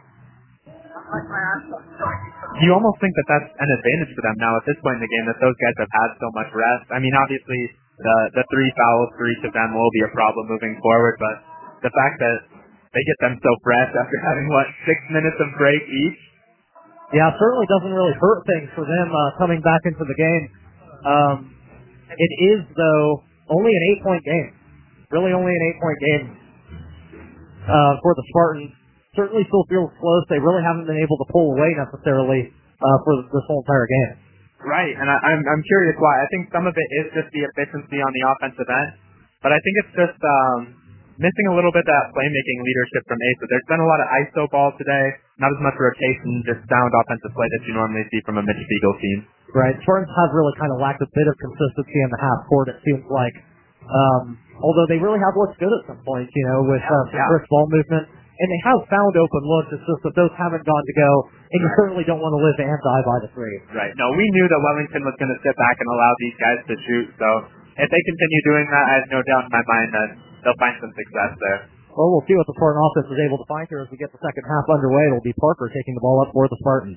You almost think that that's an advantage for them now at this point in the game, that those guys have had so much rest. I mean, obviously the 3 fouls for each of them will be a problem moving forward, but the fact that they get them so fresh after having 6 minutes of break each. Yeah, it certainly doesn't really hurt things for them coming back into the game. It is, though, only an 8-point game. Really only an 8-point game for the Spartans. Certainly still feels close. They really haven't been able to pull away necessarily for this whole entire game. Right, and I'm curious why. I think some of it is just the efficiency on the offensive end, but I think it's just missing a little bit that playmaking leadership from Asa. There's been a lot of ISO ball today, not as much rotation, just sound offensive play that you normally see from a Mitch Spiegel team. Right, Spartans have really kind of lacked a bit of consistency in the half court, it seems like. Although they really have looked good at some points, with some brisk ball movement. And they have found open looks, it's just that those haven't gone to go, and you certainly don't want to live and die by the 3. Right, no, we knew that Wellington was going to sit back and allow these guys to shoot, so if they continue doing that, I have no doubt in my mind that they'll find some success there. Well, we'll see what the Spartan offense is able to find here as we get the second half underway. It'll be Parker taking the ball up for the Spartans.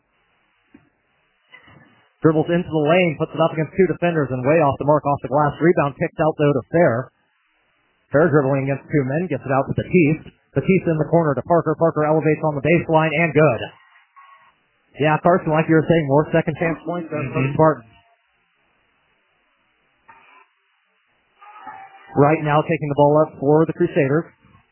Dribbles into the lane, puts it up against 2 defenders, and way off the mark off the glass. Rebound kicked out, though, to Fair. Fair dribbling against 2 men, gets it out to Batiste. Batiste in the corner to Parker. Parker elevates on the baseline, and good. Yeah, Carson, like you were saying, more second chance points for the Spartans. Right now taking the ball up for the Crusaders.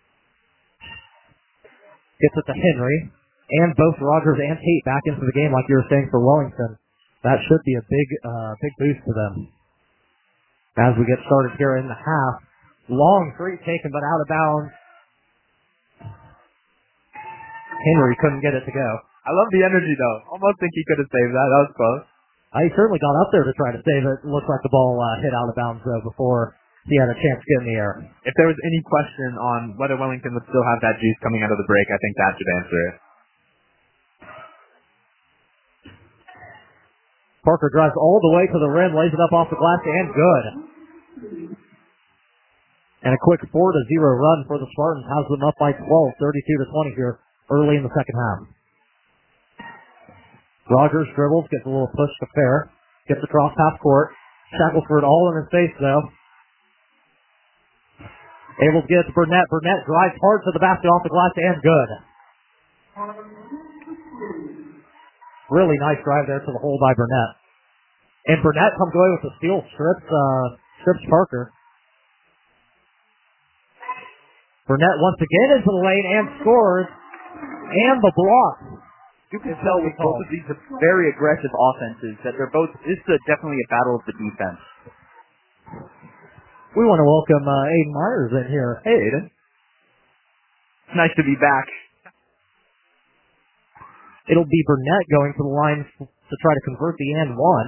Gets it to Henry. And both Rogers and Tate back into the game, like you were saying, for Wellington. That should be a big boost to them. As we get started here in the half. Long 3 taken, but out of bounds. Henry couldn't get it to go. I love the energy, though. Almost think he could have saved that. That was close. He certainly got up there to try to save it. Looks like the ball hit out of bounds, though, before he had a chance to get in the air. If there was any question on whether Wellington would still have that juice coming out of the break, I think that should answer it. Parker drives all the way to the rim, lays it up off the glass, and good. And a quick 4-0 run for the Spartans has them up by 12, 32-20 here early in the second half. Rogers dribbles, gets a little push to Fair, gets across half court. Shackelford all in his face though. Able to get it to Burnett. Burnett drives hard to the basket off the glass and good. Really nice drive there to the hole by Burnett. And Burnett comes away with the steal, strips Parker. Burnett once again into the lane and scores. And the block. You can tell with both of these very aggressive offenses that this is definitely a battle of the defense. We want to welcome Aiden Myers in here. Hey, Aiden. It's nice to be back. It'll be Burnett going to the line to try to convert the and one.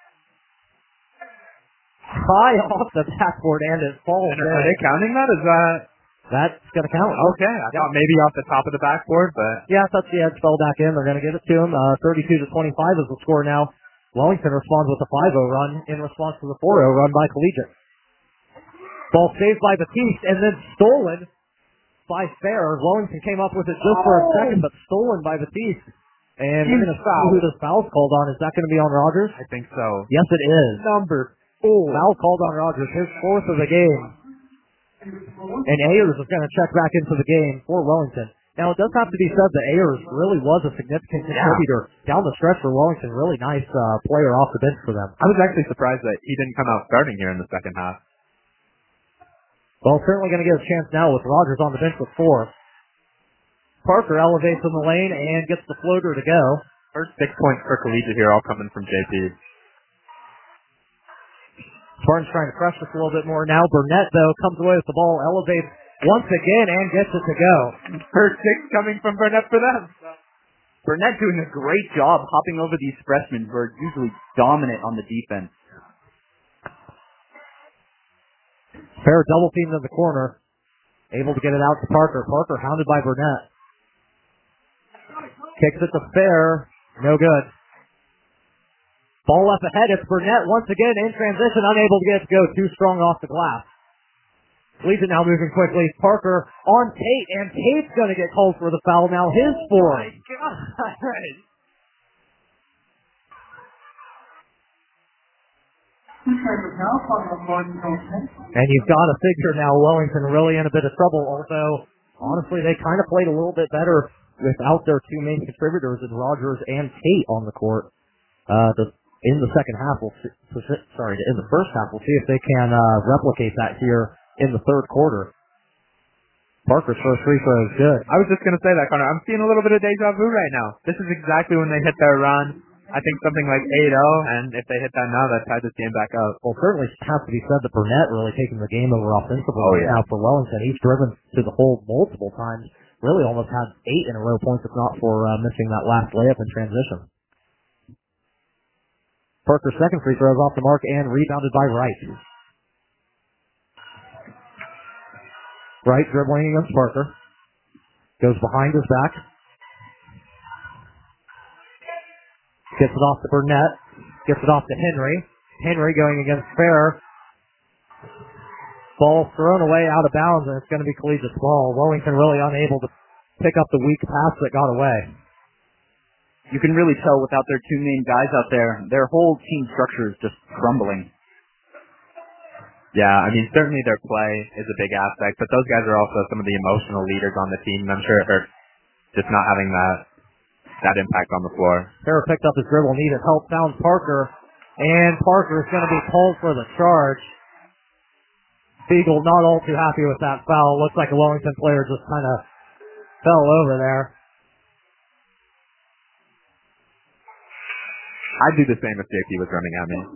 High off the backboard and it falls. Are they counting that? Is that's going to count? Okay, I thought maybe off the top of the backboard, but yeah, I thought the edge fell back in. They're going to give it to him. 32-25 is the score now. Wellington responds with a 5-0 run in response to the 4-0 run by Collegiate. Ball saved by Batiste and then stolen by Fair. Wellington came up with it just for a second, but stolen by Batiste. And we're going to foul. Who the foul's called on? Is that going to be on Rogers? I think so. Yes, it is. Number 4. Foul called on Rogers, his 4th of the game. And Ayers is going to check back into the game for Wellington. Now, it does have to be said that Ayers really was a significant contributor down the stretch for Wellington. Really nice player off the bench for them. I was actually surprised that he didn't come out starting here in the second half. Well, certainly going to get a chance now with Rogers on the bench with 4. Parker elevates in the lane and gets the floater to go. First 6 points for Collegiate here, all coming from JP. Spartans trying to crush this a little bit more now. Burnett, though, comes away with the ball, elevates once again, and gets it to go. First 6 coming from Burnett for them. Burnett doing a great job hopping over these freshmen who are usually dominant on the defense. Fair double teamed in the corner. Able to get it out to Parker. Parker hounded by Burnett. Kicks it to Fair. No good. Ball up ahead. It's Burnett once again in transition. Unable to get it to go. Too strong off the glass. Collegiate now moving quickly. Parker on Tate. And Tate's going to get called for the foul now. His 4th. Oh my God. And you've got to figure now Wellington really in a bit of trouble. Although, honestly, they kind of played a little bit better without their 2 main contributors in Rogers and Tate on the court. In the second half, in the first half, we'll see if they can replicate that here in the third quarter. Parker's first free throw is good. I was just going to say that, Connor. I'm seeing a little bit of deja vu right now. This is exactly when they hit their run. I think something like 8-0, and if they hit that now, that ties this game back up. Well, certainly has to be said that Burnett really taking the game over offensively now for Wellington. He's driven to the hole multiple times. Really almost had 8 in a row points, if not for missing that last layup in transition. Parker's second free throw is off the mark and rebounded by Wright. Wright dribbling against Parker. Goes behind his back. Gets it off to Burnett. Gets it off to Henry. Henry going against Fair. Ball thrown away out of bounds, and it's going to be Collegiate's ball. Wellington really unable to pick up the weak pass that got away. You can really tell without their 2 main guys out there, their whole team structure is just crumbling. Yeah, I mean, certainly their play is a big aspect, but those guys are also some of the emotional leaders on the team. I'm sure it hurts just not having that impact on the floor. Fair picked up his dribble, needed help, found Parker, and Parker is going to be called for the charge. Beagle not all too happy with that foul. Looks like a Wellington player just kind of fell over there. I'd do the same if JP was running at me.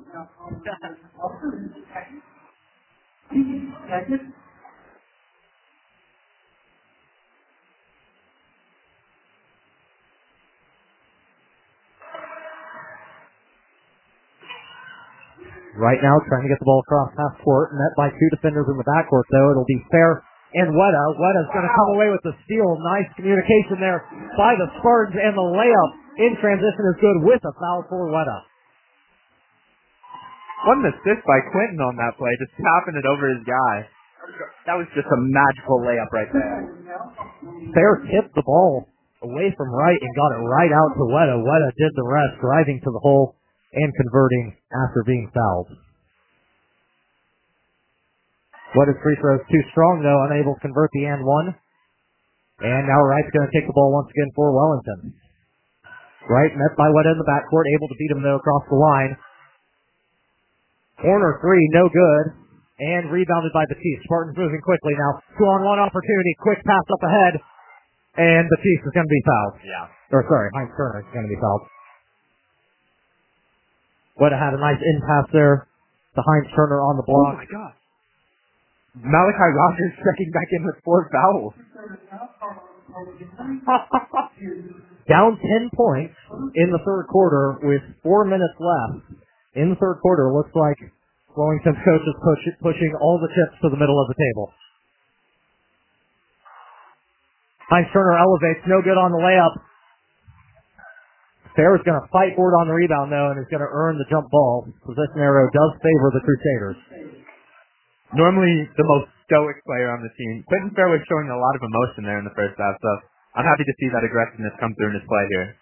Right now, trying to get the ball across half court, met by two defenders in the backcourt, though. It'll be Fair and Weta. Weta's going to come away with the steal. Nice communication there by the Spartans, and the layup in transition is good with a foul for Weta. What an assist by Quinton on that play, just tapping it over his guy. That was just a magical layup right there. Fair tipped the ball away from right and got it right out to Weta. Weta did the rest, driving to the hole and converting after being fouled. Weta's free throw is too strong, though, unable to convert the and one. And now Wright's going to take the ball once again for Wellington. Wright met by Weta in the backcourt, able to beat him, though, across the line. Corner three, no good. And rebounded by Batiste. Spartans moving quickly now. 2-on-1 opportunity. Quick pass up ahead. And Batiste is going to be fouled. Yeah. Heinz Turner is going to be fouled. Weta had a nice in pass there to Heinz Turner on the block. Oh my God. Malachi Rogers checking back in with 4 fouls. Down 10 points in the third quarter with 4 minutes left. In the third quarter, looks like Wellington's coach is pushing all the chips to the middle of the table. Heinz Turner elevates, no good on the layup. Fair is going to fight for it on the rebound, though, and is going to earn the jump ball. Position arrow does favor the Crusaders. Normally the most stoic player on the team. Quinton Fair was showing a lot of emotion there in the first half, so I'm happy to see that aggressiveness come through in his play here.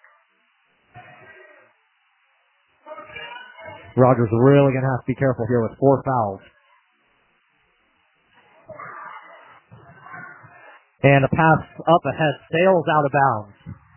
Rogers really going to have to be careful here with 4 fouls. And a pass up ahead sails out of bounds.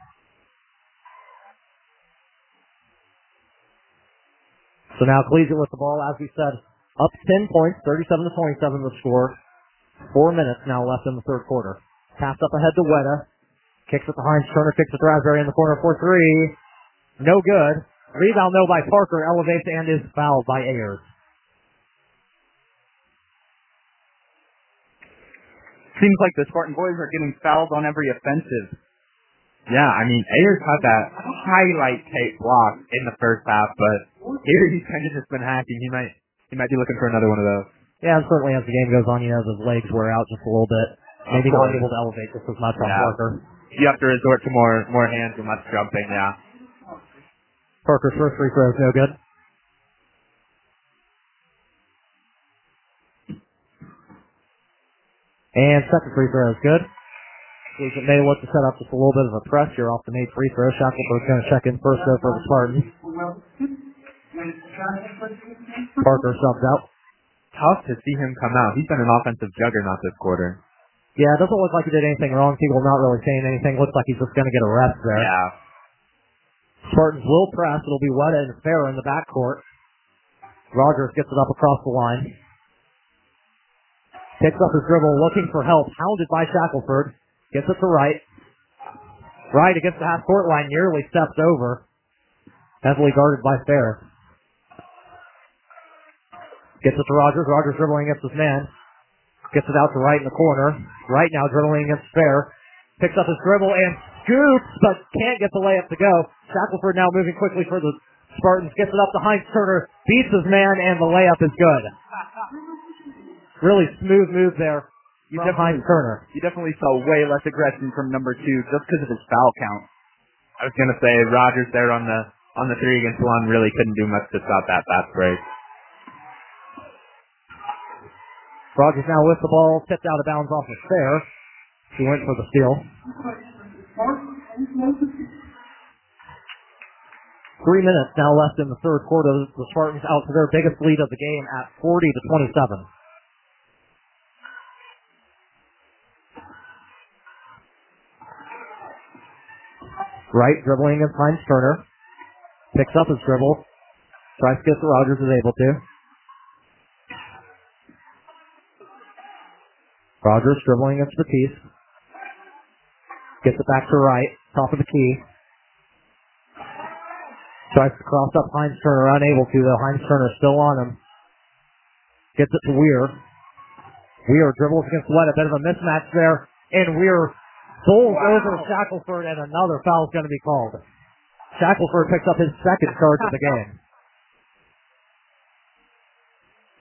So now Collegiate with the ball, as we said, up 10 points, 37-27 the score. 4 minutes now left in the third quarter. Pass up ahead to Weta. Kicks it to Heinz Turner, kicks it to Raspberry in the corner for 3. No good. Rebound, though, by Parker. Elevates and is fouled by Ayers. Seems like the Spartan boys are getting fouled on every offensive. Yeah, I mean, Ayers had that highlight tape block in the first half, but here he's kind of just been hacking. He might be looking for another one of those. Yeah, and certainly as the game goes on, his legs wear out just a little bit. Maybe not able to elevate just as much on Parker. You have to resort to more hands and less jumping, yeah. Parker's first free throw is no good. And second free throw is good. Collegiate may look to set up just a little bit of a press here off the made free throw. Shackelford's going to check in first though for the Spartans. Parker subs out. Tough to see him come out. He's been an offensive juggernaut this quarter. Yeah, it doesn't look like he did anything wrong. People not really saying anything. Looks like he's just going to get a rest there. Yeah. Spartans will press. It'll be Weta and Fair in the backcourt. Rogers gets it up across the line. Picks up his dribble, looking for help. Hounded by Shackelford. Gets it to Wright. Wright against the half-court line, nearly steps over. Heavily guarded by Fair. Gets it to Rogers. Rogers dribbling against his man. Gets it out to Wright in the corner. Wright now dribbling against Fair. Picks up his dribble and scoops, but can't get the layup to go. Shackelford now moving quickly for the Spartans. Gets it up to Heinz Turner. Beats his man, and the layup is good. Really smooth move there. You definitely saw way less aggression from number 2 just because of his foul count. I was gonna say Rogers there on the 3 against 1 really couldn't do much to stop that fast break. Rogers now with the ball, tipped out of bounds off of Fair. He went for the steal. 3 minutes now left in the third quarter. The Spartans out to their biggest lead of the game at 40-27. Wright dribbling against Heinz Turner. Picks up his dribble. Tries to get to Rogers, is able to. Rogers dribbling against Batiste. Gets it back to Wright. Top of the key. Tries to cross up Heinz Turner. Unable to, though. Heinz Turner still on him. Gets it to Weir. Weir dribbles against Weta. A bit of a mismatch there. And Weir bowls over Shackelford, and another foul is going to be called. Shackelford picks up his second charge of the game.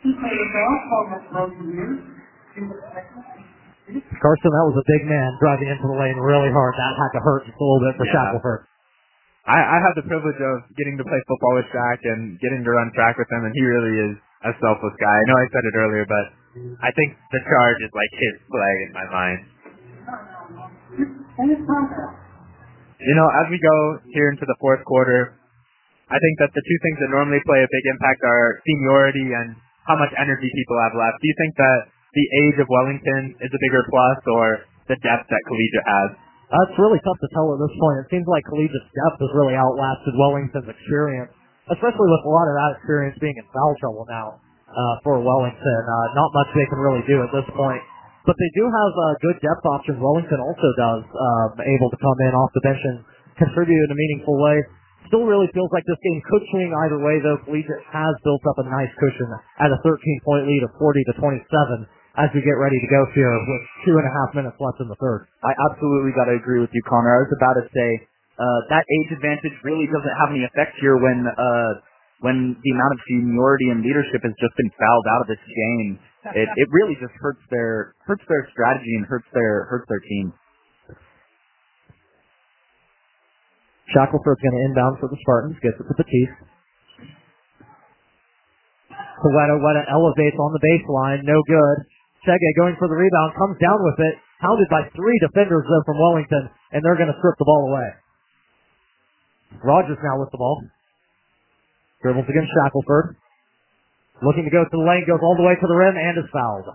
Carson, that was a big man driving into the lane really hard. That had to hurt just a little bit for Shackelford. I had the privilege of getting to play football with Shaq and getting to run track with him, and he really is a selfless guy. I know I said it earlier, but I think the charge is like his flag in my mind. You know, as we go here into the fourth quarter, I think that the two things that normally play a big impact are seniority and how much energy people have left. Do you think that the age of Wellington is a bigger plus, or the depth that Collegiate has? It's really tough to tell at this point. It seems like Collegiate's depth has really outlasted Wellington's experience, especially with a lot of that experience being in foul trouble now for Wellington. Not much they can really do at this point. But they do have good depth options. Wellington also does, able to come in off the bench and contribute in a meaningful way. Still really feels like this game could swing either way, though. Collegiate has built up a nice cushion at a 13-point lead of 40-27 as we get ready to go here with 2.5 minutes left in the third. I absolutely got to agree with you, Connor. I was about to say that age advantage really doesn't have any effect here when the amount of seniority and leadership has just been fouled out of this game. It really just hurts their strategy and hurts their team. Shackelford's going to inbound for the Spartans. Gets it to Batiste. Weta elevates on the baseline. No good. Chege going for the rebound. Comes down with it. Hounded by 3 defenders, though, from Wellington. And they're going to strip the ball away. Rogers now with the ball. Dribbles against Shackelford. Looking to go to the lane. Goes all the way to the rim and is fouled.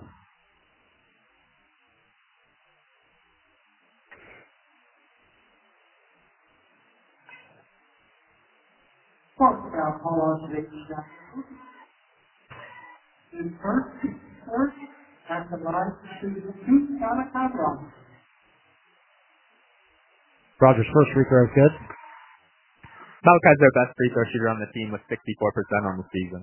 At the line to the shoot, Rogers' first free throw is good. Malachi's their best free throw shooter on the team with 64% on the season.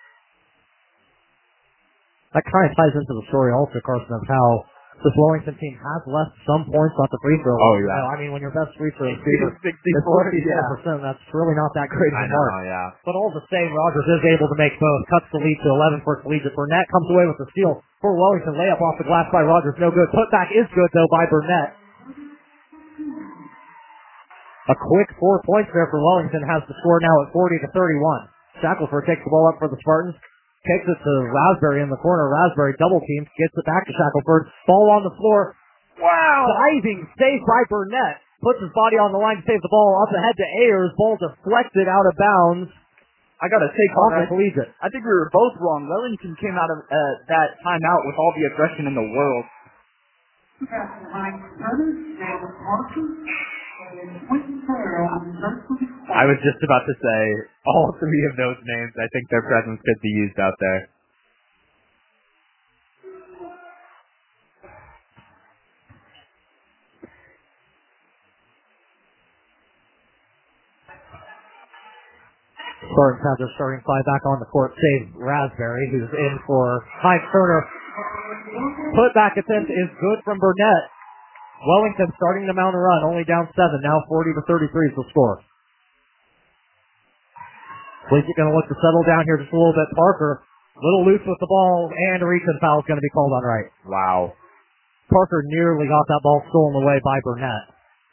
That kind of ties into the story also, Carson, of how this Wellington team has left some points off the free throw line. Oh, yeah. I mean, when your best free throw shooter is 64%, that's really not that great of a mark. I know, yeah. But all the same, Rogers is able to make both. Cuts the lead to 11 for Collegiate. Burnett comes away with the steal for Wellington. Layup off the glass by Rogers. No good. Putback is good, though, by Burnett. A quick 4 points there for Wellington. Has the score now at 40-31. Shackelford takes the ball up for the Spartans. Kicks it to Raspberry in the corner. Raspberry double teams. Gets it back to Shackelford. Ball on the floor. Wow! Diving save by Burnett. Puts his body on the line to save the ball. Up ahead to Ayers. Ball deflected out of bounds. I gotta say, Connor, Collegiate. I think we were both wrong. Wellington came out of that timeout with all the aggression in the world. I was just about to say, all 3 of those names, I think their presence could be used out there. Spartans have their starting 5 back on the court. Save Raspberry, who's in for Heinz Turner. Putback attempt is good from Burnett. Wellington starting to mount a run, only down 7. Now 40-33 is the score. Collegiate going to look to settle down here just a little bit. Parker, little loose with the ball, and a reach and foul is going to be called on Wright. Wow. Parker nearly got that ball stolen away by Burnett.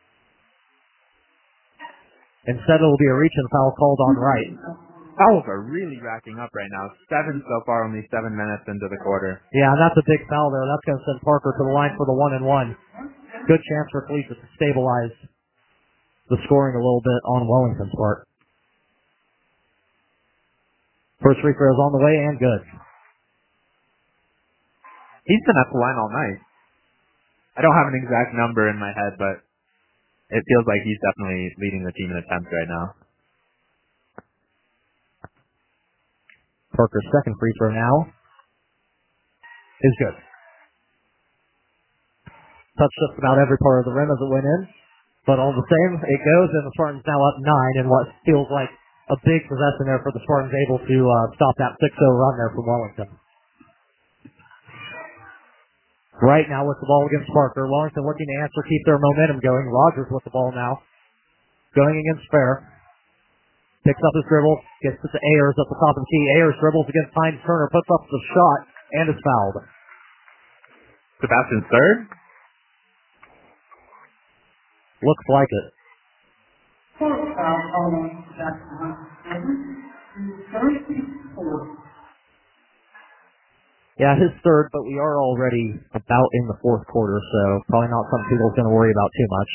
Instead, it'll be a reach and foul called on Wright. Fouls are really racking up right now. 7 so far, only 7 minutes into the quarter. Yeah, and that's a big foul there. That's going to send Parker to the line for the 1-and-1. Good chance for Collegiate to stabilize the scoring a little bit on Wellington's part. First free throw is on the way and good. He's been at the line all night. I don't have an exact number in my head, but it feels like he's definitely leading the team in attempts right now. Parker's second free throw now is good. Touched just about every part of the rim as it went in. But all the same, it goes, and the Spartans now up 9 in what feels like a big possession there for the Spartans, able to stop that 6-0 run there from Wellington. Right now with the ball against Parker. Wellington looking to answer, keep their momentum going. Rogers with the ball now. Going against Fair. Picks up his dribble, gets it to Ayers at the top of the key. Ayers dribbles against Hines Turner, puts up the shot, and is fouled. Sebastian third? Looks like it. Fourth foul on Jackson. 34. Yeah, his third, but we are already about in the fourth quarter, so probably not something people's going to worry about too much.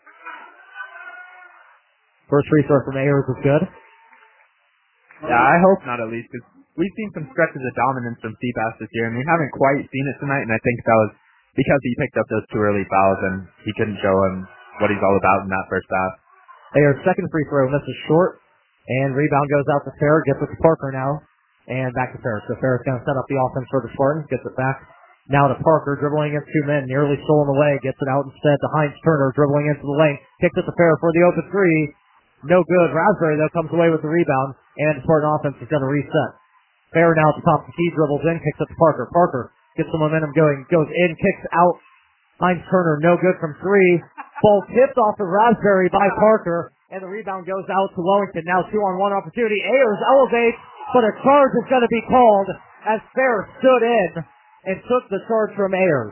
First free throw from Ayers is good. Yeah, I hope not at least, because we've seen some stretches of dominance from Seabass this year, and we haven't quite seen it tonight, and I think that was because he picked up those 2 early fouls, and he couldn't show him what he's all about in that first half. Ayers' second free throw misses short, and rebound goes out to Ferrer, gets it to Parker now. And back to Ferris. So Ferris going to set up the offense for the Spartans. Gets it back now to Parker, dribbling against 2 men. Nearly stolen away. Gets it out instead to Hines Turner, dribbling into the lane. Kicks it to Ferris for the open 3. No good. Raspberry, though, comes away with the rebound. And the Spartan offense is going to reset. Ferris now at the top of the key, dribbles in, kicks it to Parker. Parker gets the momentum going. Goes in, kicks out. Hines Turner, no good from 3. Ball tipped off of Raspberry by Parker. And the rebound goes out to Wellington. Now 2-on-1 opportunity. Ayers elevates. But a charge is going to be called as Ferris stood in and took the charge from Ayers.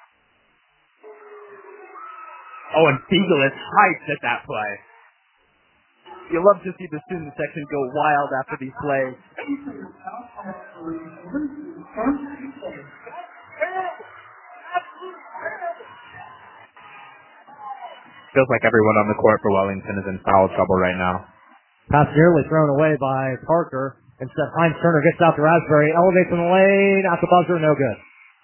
Oh, and Siegel is hyped at that play. You love to see the student section go wild after these plays. Feels like everyone on the court for Wellington is in foul trouble right now. Pass nearly thrown away by Parker. Instead, Hines Turner gets out to Raspberry, elevates in the lane, at the buzzer, no good.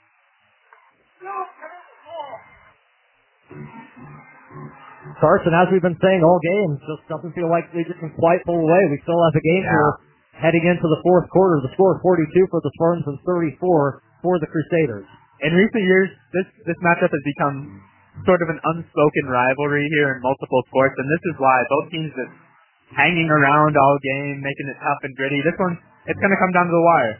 Carson, as we've been saying all game, just doesn't feel like Legion can quite pull away. We still have a game here heading into the fourth quarter. The score is 42 for the Spartans and 34 for the Crusaders. In recent years, this matchup has become sort of an unspoken rivalry here in multiple sports, and this is why both teams just hanging around all game, making it tough and gritty. This one, it's going to come down to the wire.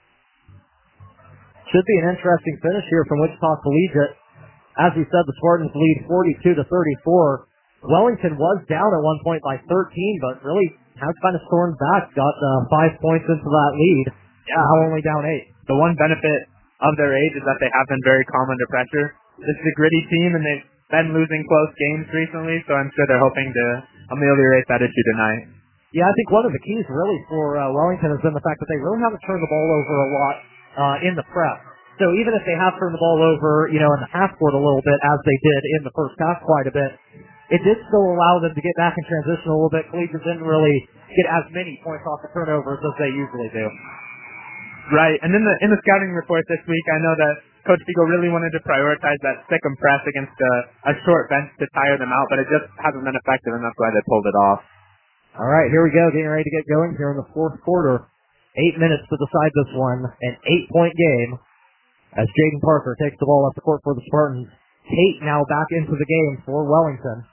Should be an interesting finish here from Wichita Collegiate. As we said, the Spartans lead 42-34. Wellington was down at one point by 13, but really has kind of stormed back, got 5 points into that lead. Yeah, now only down 8. The one benefit of their age is that they have been very calm under pressure. This is a gritty team, and they've been losing close games recently, so I'm sure they're hoping to ameliorate that issue tonight. Yeah, I think one of the keys really for Wellington has been the fact that they really haven't turned the ball over a lot in the prep. So even if they have turned the ball over, in the half court a little bit, as they did in the first half quite a bit, it did still allow them to get back in transition a little bit. Collegiate didn't really get as many points off the turnovers as they usually do. Right, and in the scouting report this week, I know that Coach Fiegel really wanted to prioritize that stick and press against a short bench to tire them out, but it just hasn't been effective, and that's why they pulled it off. All right, here we go, getting ready to get going here in the fourth quarter. 8 minutes to decide this one, an 8-point game, as Jaden Parker takes the ball up the court for the Spartans. Tate now back into the game for Wellington.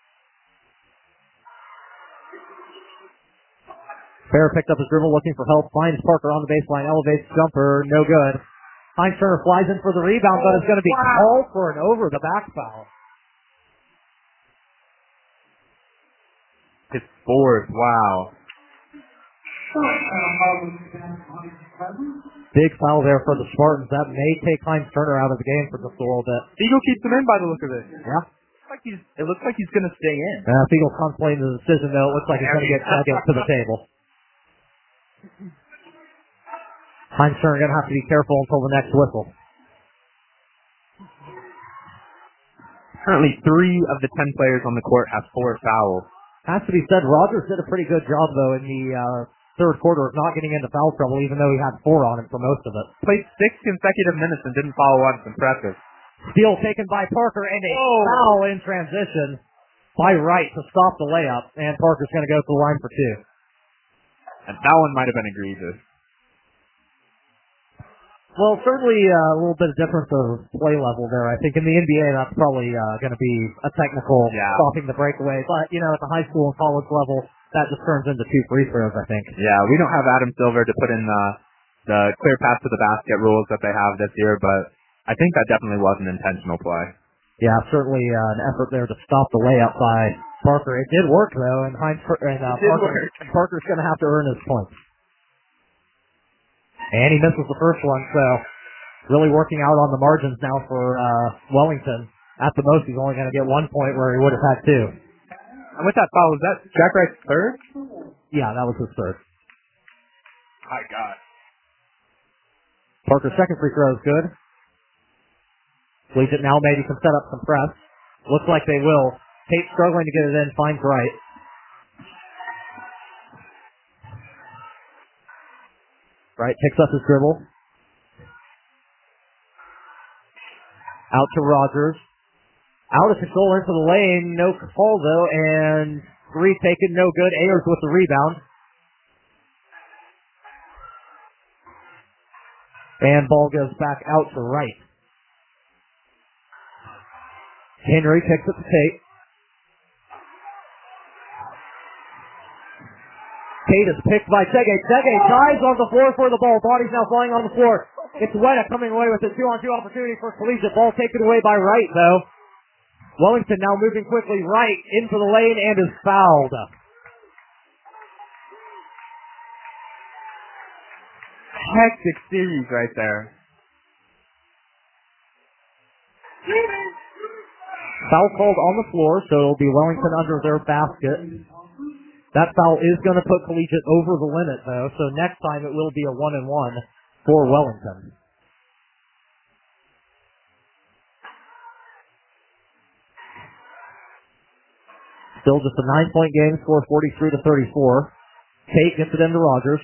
Fair picked up his dribble, looking for help, finds Parker on the baseline, elevates jumper, no good. Hines Turner flies in for the rebound, but it's going to be called for an over-the-back foul. His fourth, wow. Big foul there for the Spartans. That may take Hines Turner out of the game for just a little bit. Fiegel keeps him in by the look of it. Yeah. It looks like he's going to stay in. Fiegel's contemplating the decision, though. It looks like he's going to get second to the table. Hines Turner going to have to be careful until the next whistle. Currently, 3 of the 10 players on the court have 4 fouls. Has to be said, Rogers did a pretty good job, though, in the third quarter of not getting into foul trouble, even though he had 4 on him for most of it. Played 6 consecutive minutes and didn't follow up. It's impressive. Steal taken by Parker, and a foul in transition by Wright to stop the layup, and Parker's going to go to the line for 2. And that one might have been egregious. Well, certainly a little bit of difference of play level there. I think in the NBA that's probably going to be a technical stopping the breakaway. But, at the high school and college level, that just turns into 2 free throws, I think. Yeah, we don't have Adam Silver to put in the clear pass to the basket rules that they have this year, but I think that definitely was an intentional play. Yeah, certainly an effort there to stop the layup by Parker. It did work though, and Parker's going to have to earn his points. And he misses the first one, so really working out on the margins now for Wellington. At the most, he's only going to get 1 point where he would have had 2. And with that foul, was that Jack Wright's third? Yeah, that was his third. My God. Parker's second free throw is good. Collegiate now maybe can set up some press. Looks like they will. Tate struggling to get it in, finds Wright. Wright picks up his dribble. Out to Rogers. Out of control into the lane. No call though, and 3 taken, no good. Ayers with the rebound. And ball goes back out to Wright. Henry picks up the Tate. Tate is picked by Chege. Chege dives on the floor for the ball. Body's now flying on the floor. It's Weta coming away with a 2-on-2 opportunity for Collegiate. Ball taken away by Wright, though. Wellington now moving quickly right into the lane and is fouled. Hectic series right there. Foul called on the floor, so it'll be Wellington under their basket. That foul is going to put Collegiate over the limit, though, so next time it will be a 1-and-1 for Wellington. Still just a 9-point game, score 43-34. Tate gets it into Rogers.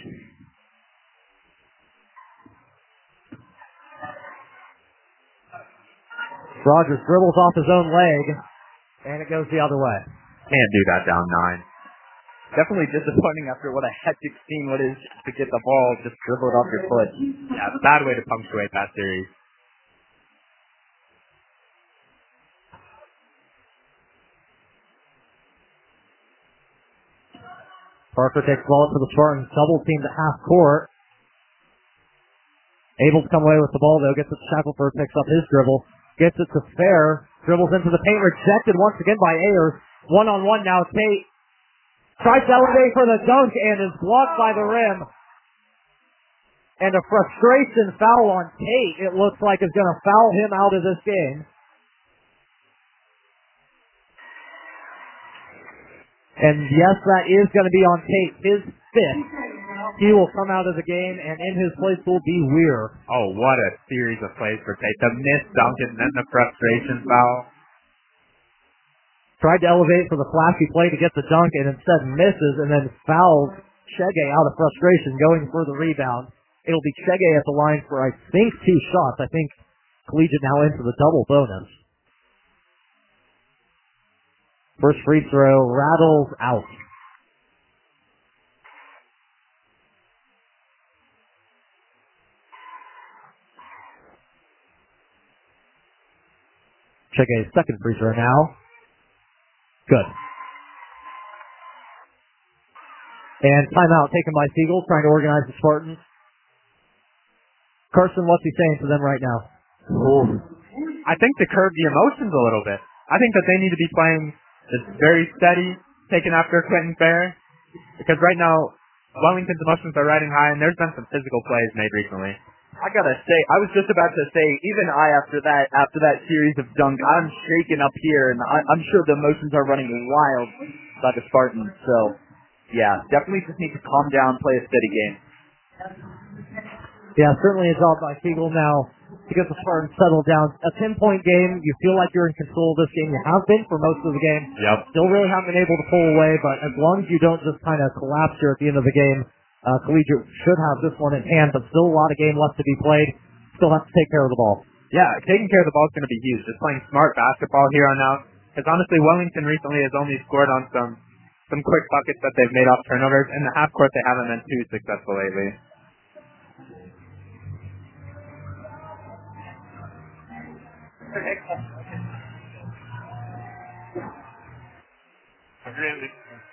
Rogers dribbles off his own leg, and it goes the other way. Can't do that down 9. Definitely disappointing after what a hectic scene it is to get the ball just dribbled off your foot. Yeah, bad way to punctuate that series. Parker takes the ball to the Spartans, double team to half court. Able to come away with the ball though, gets it to Shackelford, picks up his dribble, gets it to Fair, dribbles into the paint, rejected once again by Ayers. 1-on-1 now, Tate tries to elevate for the dunk and is blocked by the rim. And a frustration foul on Tate, it looks like, is going to foul him out of this game. And yes, that is going to be on Tate, his 5th. He will come out of the game, and in his place will be Weir. Oh, what a series of plays for Tate. The missed dunk and then the frustration foul. Tried to elevate for the flashy play to get the dunk, and instead misses, and then fouls Chege out of frustration, going for the rebound. It'll be Chege at the line for, I think, 2 shots. I think Collegiate now into the double bonus. First free throw rattles out. Chege's second free throw now. Good. And timeout taken by Siegel, trying to organize the Spartans. Carson, what's he saying to them right now? I think to curb the emotions a little bit. I think that they need to be playing just very steady, taking after Quentin Fair. Because right now, Wellington's emotions are riding high, and there's been some physical plays made recently. I gotta say, I was just about to say, even after that series of dunk, I'm shaking up here, and I'm sure the emotions are running wild by the Spartans. So, yeah, definitely just need to calm down, play a steady game. Yeah, certainly a job by Siegel now to get the Spartans settled down. A 10-point game, you feel like you're in control of this game. You have been for most of the game. Yep. Still really haven't been able to pull away, but as long as you don't just kind of collapse here at the end of the game, Collegiate should have this one in hand, but still a lot of game left to be played. Still have to take care of the ball. Yeah, taking care of the ball is going to be huge. Just playing smart basketball here on out. Because honestly, Wellington recently has only scored on some quick buckets that they've made off turnovers. In the half court, they haven't been too successful lately. Really?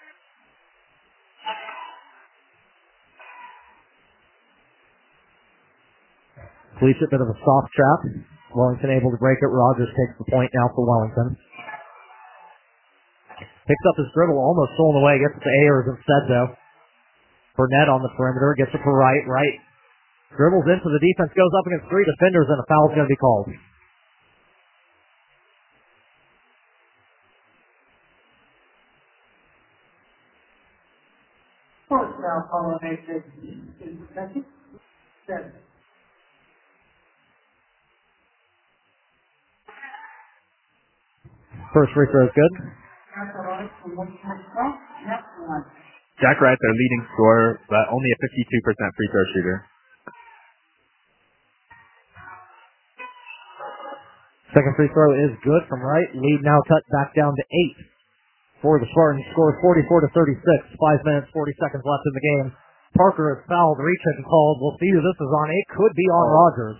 Collegiate, bit of a soft trap. Wellington able to break it. Rogers takes the point now for Wellington. Picks up his dribble, almost stolen away. Gets it to Ayers instead, though. Burnett on the perimeter. Gets it for Wright. Wright dribbles into the defense. Goes up against 3 defenders, and a foul's going to be called. First foul call on AJ is second. 7. First free throw is good. Jack Wright, their leading scorer, but only a 52% free throw shooter. Second free throw is good from Wright. Lead now cut back down to 8 for the Spartans. Score 44-36. 5 minutes, 40 seconds left in the game. Parker is fouled. Recheck called. We'll see who this is on. It could be on Rogers.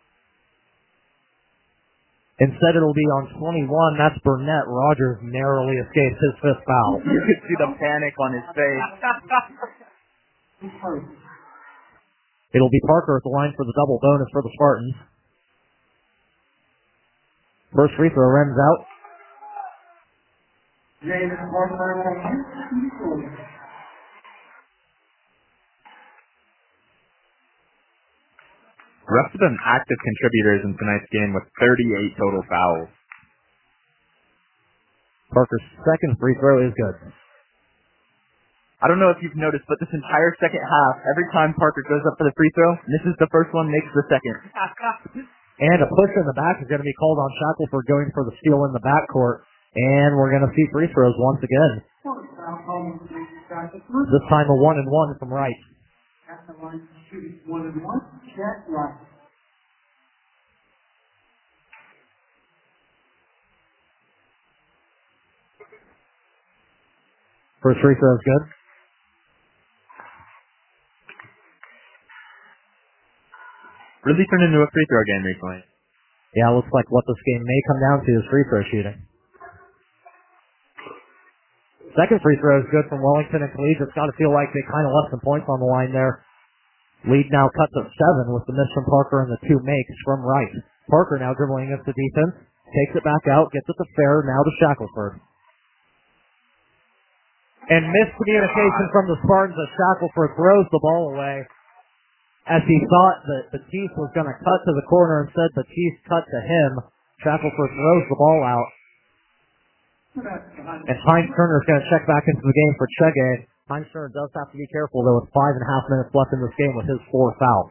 Instead, it'll be on 21. That's Burnett. Rogers narrowly escapes his 5th foul. You could see the panic on his face. It'll be Parker at the line for the double bonus for the Spartans. First free throw rims out. Refs have been active contributors in tonight's game with 38 total fouls. Parker's second free throw is good. I don't know if you've noticed, but this entire second half, every time Parker goes up for the free throw, misses the first one, makes the second. And a push in the back is going to be called on Shackelford going for the steal in the backcourt. And we're going to see free throws once again. This time a 1-and-1 from Wright. At the line, shooting 1-and-1, Jack Wright. First free throw is good. Really turned into a free throw game recently. Yeah, looks like what this game may come down to is free throw shooting. Second free throw is good from Wellington and Collegiate's got to feel like they kind of left some points on the line there. Lead now cuts to 7 with the miss from Parker and the 2 makes from Wright. Parker now dribbling against the defense, takes it back out, gets it to Fair, now to Shackelford. And miscommunication from the Spartans as Shackelford throws the ball away. As he thought that Batiste was going to cut to the corner, instead Batiste cut to him. Shackelford throws the ball out. And Heinz Turner is going to check back into the game for Chege. Heinz Turner does have to be careful, though, with 5.5 minutes left in this game with his 4 fouls.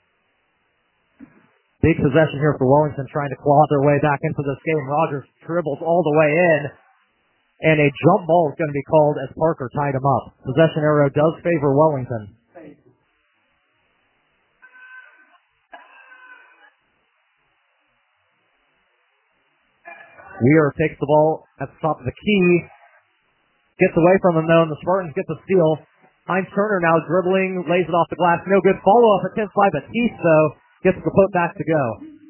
Big possession here for Wellington, trying to claw their way back into this game. Rogers dribbles all the way in, and a jump ball is going to be called as Parker tied him up. Possession arrow does favor Wellington. Weir takes the ball at the top of the key. Gets away from him, though, and the Spartans get the steal. Heinz Turner now dribbling, lays it off the glass. No good follow-up attempt by Batiste, though. Gets the putback to go.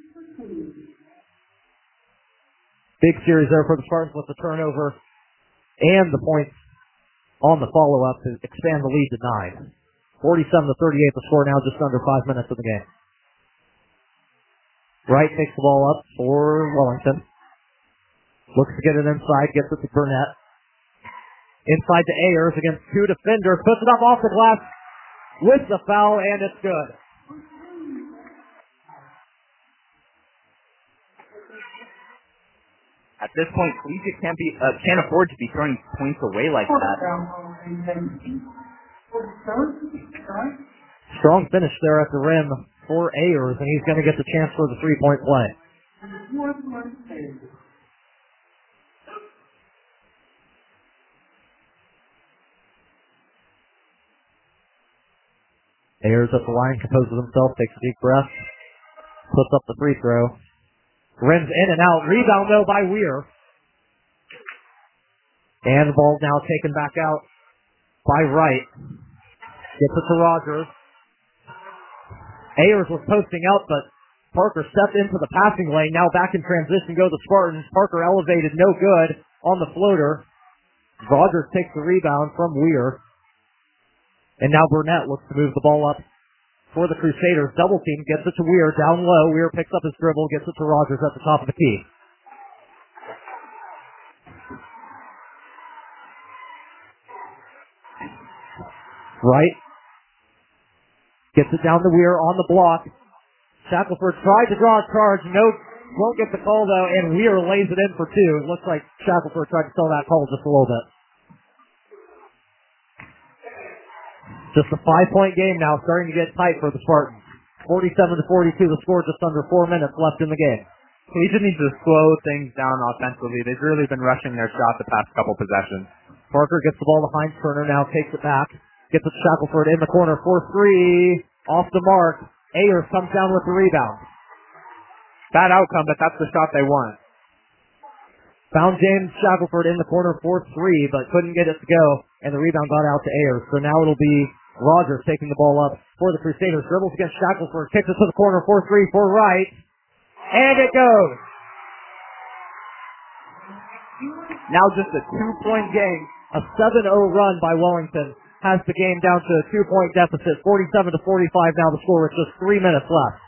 Big series there for the Spartans with the turnover and the points on the follow-up to expand the lead to 9. 47-38, the score now just under 5 minutes of the game. Wright takes the ball up for Wellington. Looks to get it inside, gets it to Burnett. Inside to Ayers against 2 defenders. Puts it up off the glass with the foul, and it's good. At this point, Collegiate can't afford to be throwing points away like that. Strong finish there at the rim for Ayers, and he's going to get the chance for the 3-point play. Ayers at the line, composes himself, takes a deep breath, puts up the free throw. Rims in and out. Rebound, though, by Weir. And the ball now taken back out by Wright. Gets it to Rogers. Ayers was posting out, but Parker stepped into the passing lane. Now back in transition go the Spartans. Parker elevated, no good on the floater. Rogers takes the rebound from Weir. And now Burnett looks to move the ball up for the Crusaders. Double team, gets it to Weir, down low. Weir picks up his dribble, gets it to Rogers at the top of the key. Right. Gets it down to Weir on the block. Shackelford tried to draw a charge. No, won't get the call though, and Weir lays it in for two. It looks like Shackelford tried to sell that call just a little bit. Just a 5-point game now, starting to get tight for the Spartans. 47-42, the score, just under 4 minutes left in the game. Collegiate needs to slow things down offensively. They've really been rushing their shot the past couple possessions. Parker gets the ball to Heinz Turner, now takes it back. Gets it to Shackelford in the corner for three. Off the mark. Ayers comes down with the rebound. Bad outcome, but that's the shot they want. Found James Shackelford in the corner for three, but couldn't get it to go, and the rebound got out to Ayers. So now it'll be Rogers taking the ball up for the Crusaders. Dribbles against Shackelford, kicks it to the corner for three for Wright, and it goes. Now just a 2-point game. A 7-0 run by Wellington has the game down to a 2-point deficit. 47-45 now the score with just 3 minutes left.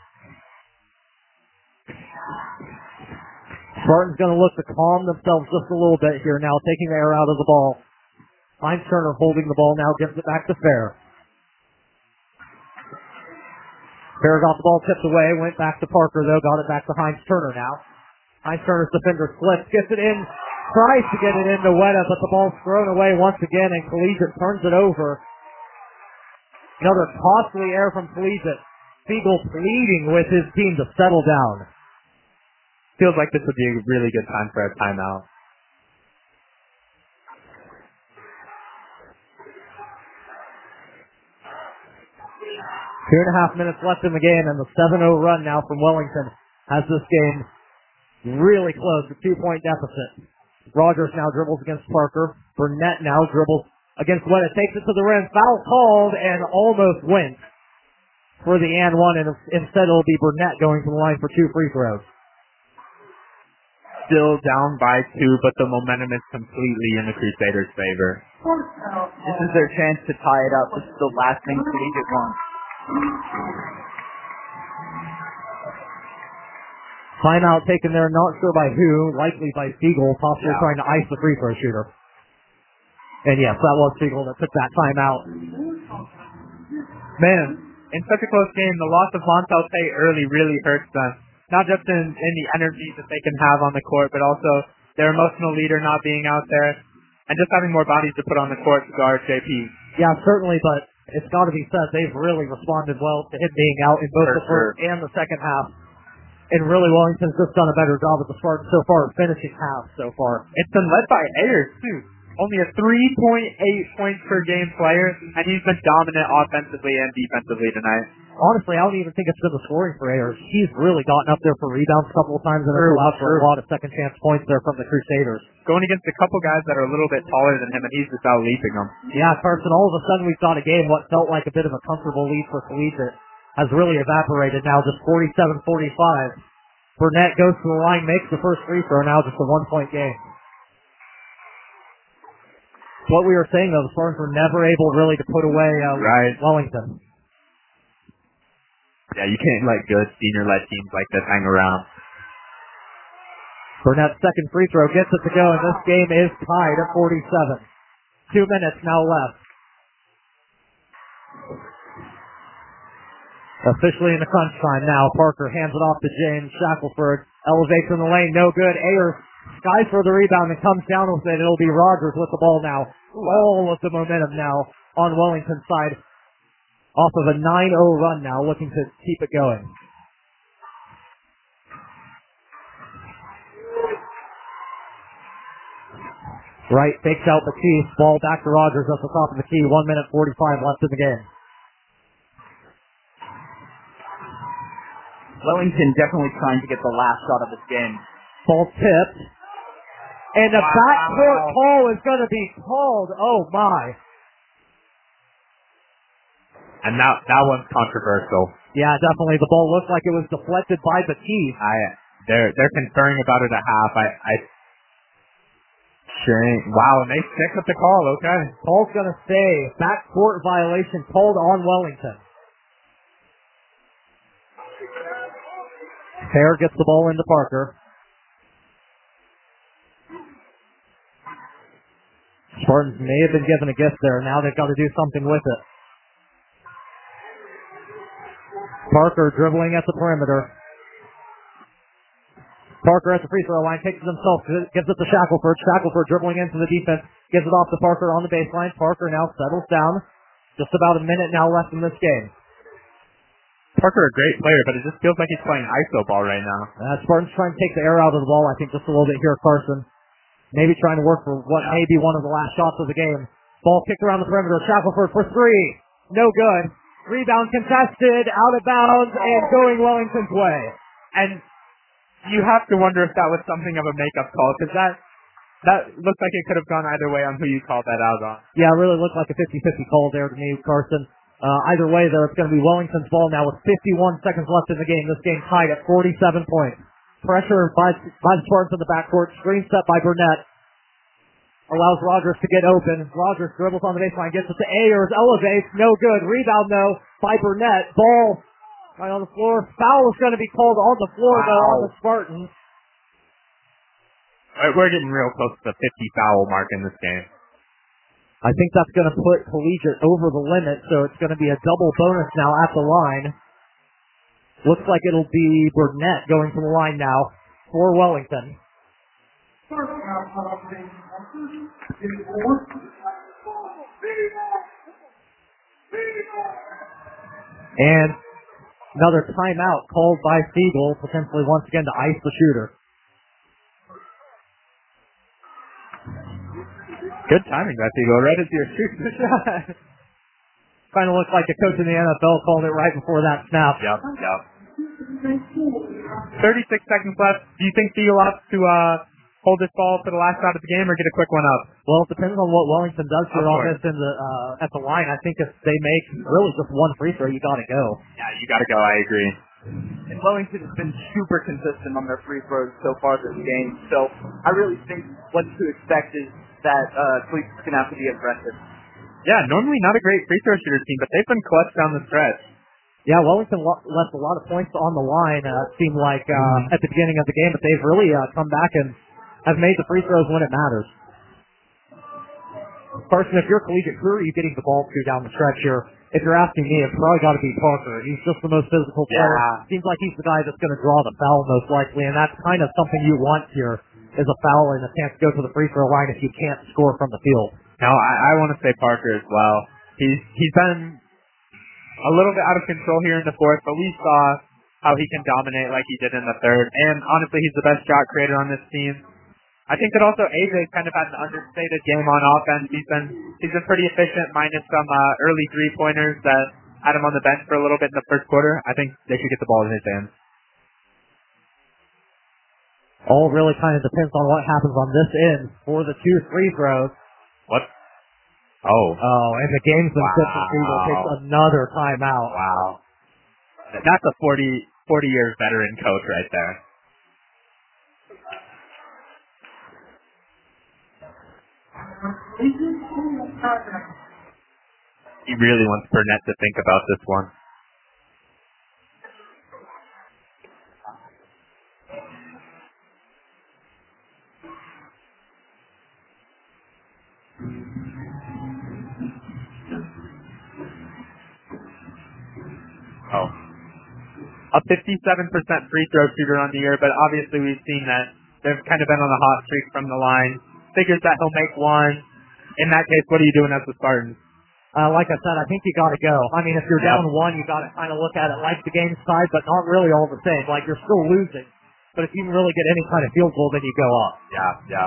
Spartan's going to look to calm themselves just a little bit here now, taking the air out of the ball. Heinz Turner holding the ball now, gives it back to Fair. Fair got the ball tipped away, went back to Parker though, got it back to Heinz Turner now. Heinz Turner's defender slips, gets it in, tries to get it into Weta, but the ball's thrown away once again, and Collegiate turns it over. Another costly error from Collegiate. Siegel pleading with his team to settle down. Feels like this would be a really good time for a timeout. Two and a half minutes left in the game, and the 7-0 run now from Wellington has this game really close, a 2-point deficit. Rogers now dribbles against Parker. Burnett now dribbles against Weta, takes it to the rim, foul called, and almost went for the and one, and instead it'll be Burnett going to the line for 2 free throws. Still down by 2, but the momentum is completely in the Crusaders' favor. This is their chance to tie it up. This is the last thing Collegiate wants. Timeout taken there, not sure by who, likely by Siegel, possibly trying to ice the free throw shooter. And yes, that was Siegel that took that timeout. Man, in such a close game, the loss of Montel Tate early really hurts them. Not just in the energy that they can have on the court, but also their emotional leader not being out there, and just having more bodies to put on the court to guard JP. Yeah, certainly, but it's got to be said, they've really responded well to him being out in both the first and the second half. And really, Wellington's just done a better job at the Spartans so far, finishing half so far. It's been led by Ayers, too. Only a 3.8 points per game player, and he's been dominant offensively and defensively tonight. Honestly, I don't even think it's been the scoring for Ayers. He's really gotten up there for rebounds a couple of times, and it's allowed for a lot of second chance points there from the Crusaders. Going against a couple guys that are a little bit taller than him, and he's just out-leaping them. Yeah, Carson, all of a sudden we've got a game, what felt like a bit of a comfortable lead for Collegiate has really evaporated now, just 47-45. Burnett goes to the line, makes the first free throw, now just a 1-point game. What we were saying, though, the Spartans were never able really to put away Wellington. Yeah, you can't let good senior-led teams like this hang around. Burnett's second free throw gets it to go, and this game is tied at 47. 2 minutes now left. Officially in the crunch time now. Parker hands it off to James Shackelford. Elevates in the lane, no good. Ayers skies for the rebound and comes down with it. It'll be Rogers with the ball now. All of the momentum now on Wellington's side. Off of a 9-0 run now, looking to keep it going. Wright takes out the key. Ball back to Rogers at the top of the key. 1 minute 45 left in the game. Wellington definitely trying to get the last shot of this game. Ball tipped. And the backcourt call is going to be called. Oh, my. And that one's controversial. Yeah, definitely. The ball looked like it was deflected by Batiste. They're conferring about it at half. Wow, and they stick with the call, okay. Call's going to stay. Backcourt violation called on Wellington. Fair gets the ball into Parker. Spartans may have been given a gift there. Now they've got to do something with it. Parker dribbling at the perimeter. Parker at the free throw line, takes it himself, gives it to Shackelford. Shackelford dribbling into the defense, gives it off to Parker on the baseline. Parker now settles down. Just about a minute now left in this game. Parker, a great player, but it just feels like he's playing ISO ball right now. Spartans trying to take the air out of the ball, I think, just a little bit here, Carson. Maybe trying to work for what may be one of the last shots of the game. Ball kicked around the perimeter. Shackelford for three. No good. Rebound contested, out of bounds, and going Wellington's way. And you have to wonder if that was something of a makeup call, because that looked like it could have gone either way on who you called that out on. Yeah, it really looked like a 50-50 call there to me, Carson. Either way, though, it's going to be Wellington's ball now with 51 seconds left in the game. This game tied at 47 points. Pressure by the Spartans in the backcourt. Screen set by Burnett. Allows Rogers to get open. Rogers dribbles on the baseline, gets it to Ayers, elevates, no good. Rebound, though, by Burnett. Ball right on the floor. Foul is going to be called on the floor, though, on the Spartans. We're getting real close to the 50 foul mark in this game. I think that's going to put Collegiate over the limit, so it's going to be a double bonus now at the line. Looks like it'll be Burnett going to the line now for Wellington. And another timeout called by Siegel, potentially once again to ice the shooter. Good timing, that Siegel. Right as you're shooting the shot. Kind of looks like a coach in the NFL called it right before that snap. Yep. 36 seconds left. Do you think Siegel opts to hold this ball for the last shot of the game or get a quick one up? Well, it depends on what Wellington does here on this at the line. I think if they make really just one free throw, you got to go. Yeah, you got to go. I agree. And Wellington has been super consistent on their free throws so far this game. So I really think what to expect is that Collegiate's going to have to be aggressive. Yeah, normally not a great free throw shooter team, but they've been clutch down the stretch. Yeah, Wellington left a lot of points on the line, it seemed like, at the beginning of the game, but they've really come back and have made the free throws when it matters. Carson, if you're Collegiate, who are you getting the ball to down the stretch here? If you're asking me, it's probably got to be Parker. He's just the most physical player. Yeah. Seems like he's the guy that's going to draw the foul most likely, and that's kind of something you want here, is a foul and a chance to go to the free throw line if you can't score from the field. No, I want to say Parker as well. He's been a little bit out of control here in the fourth, but we saw how he can dominate like he did in the third. And honestly, he's the best shot creator on this team. I think that also AJ kind of had an understated game on offense. He's been pretty efficient, minus some early 3-pointers that had him on the bench for a little bit in the first quarter. I think they should get the ball in his hands. All really kind of depends on what happens on this end for the 2 free throws. What? Oh, and the game's been set for Siegel takes another timeout. Wow. That's a 40 years veteran coach right there. He really wants Burnett to think about this one. A 57% free throw shooter on the year, but obviously we've seen that they've kind of been on a hot streak from the line. Figures that he'll make one. In that case, what are you doing as the Spartans? Like I said, I think you got to go. I mean, if you're down 1, you got to kind of look at it like the game's tied, but not really all the same. Like, you're still losing. But if you can really get any kind of field goal, then you go up. Yeah.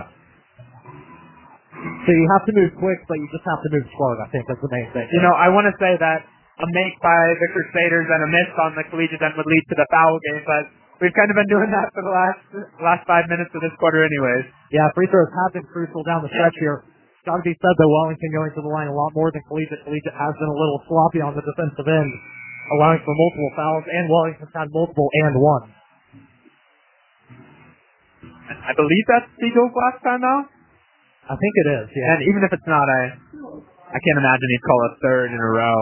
So you have to move quick, but you just have to move smart, I think. That's the main thing. You know, I want to say that a make by the Crusaders and a miss on the Collegiate end would lead to the foul game, but we've kind of been doing that for the last 5 minutes of this quarter anyways. Yeah, free throws have been crucial down the stretch here. It's got to be said, though, Wellington going to the line a lot more than Collegiate. Collegiate has been a little sloppy on the defensive end, allowing for multiple fouls, and Wellington's had multiple and one. I believe that's Siegel's last time out. I think it is, yeah. And even if it's not, I can't imagine he'd call a third in a row.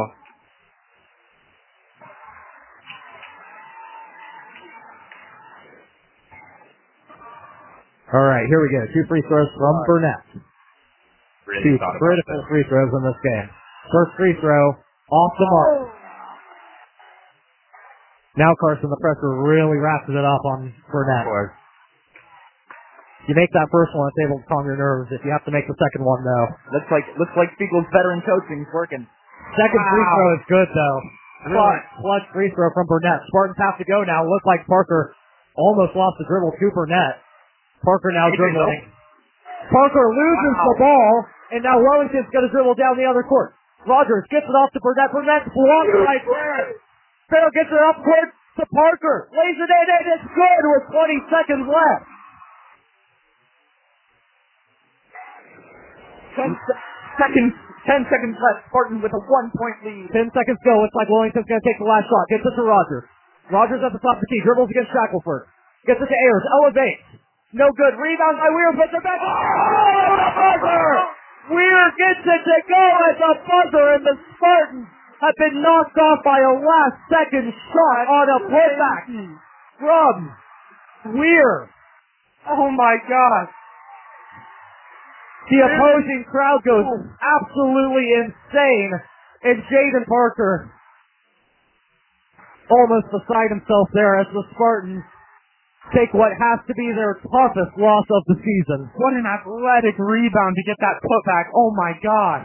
All right, here we go. 2 free throws from Burnett. Really 2 critical free throws in this game. First free throw, off the mark. Now, Carson, the pressure really ratchets it up on Burnett. Of course. You make that first one, it's able to calm your nerves. If you have to make the second one, though. Looks like Spiegel's veteran coaching is working. Second free throw is good, though. Really? Clutch free throw from Burnett. Spartans have to go now. Looks like Parker almost lost the dribble to Burnett. Parker now dribbling. Parker loses the ball, and now Wellington's going to dribble down the other court. Rogers gets it off to Burnett. Burnett's blocked by Fair. Fair gets it up court to Parker. Lays it in, and it's good with 20 seconds left. 10 seconds left. Spartan with a 1-point lead. 10 seconds go. Looks like Wellington's going to take the last shot. Gets it to Rogers. Rogers at the top of the key. Dribbles against Shackelford. Gets it to Ayers. Elevates. No good. Rebound by Weir. Puts it back. Oh, the buzzer! Weir gets it to go at the buzzer, and the Spartans have been knocked off by a last-second shot on a putback from Weir. Oh, my gosh. The opposing crowd goes absolutely insane, and Jaden Parker almost beside himself there as the Spartans take what has to be their toughest loss of the season. What an athletic rebound to get that putback. Oh, my gosh.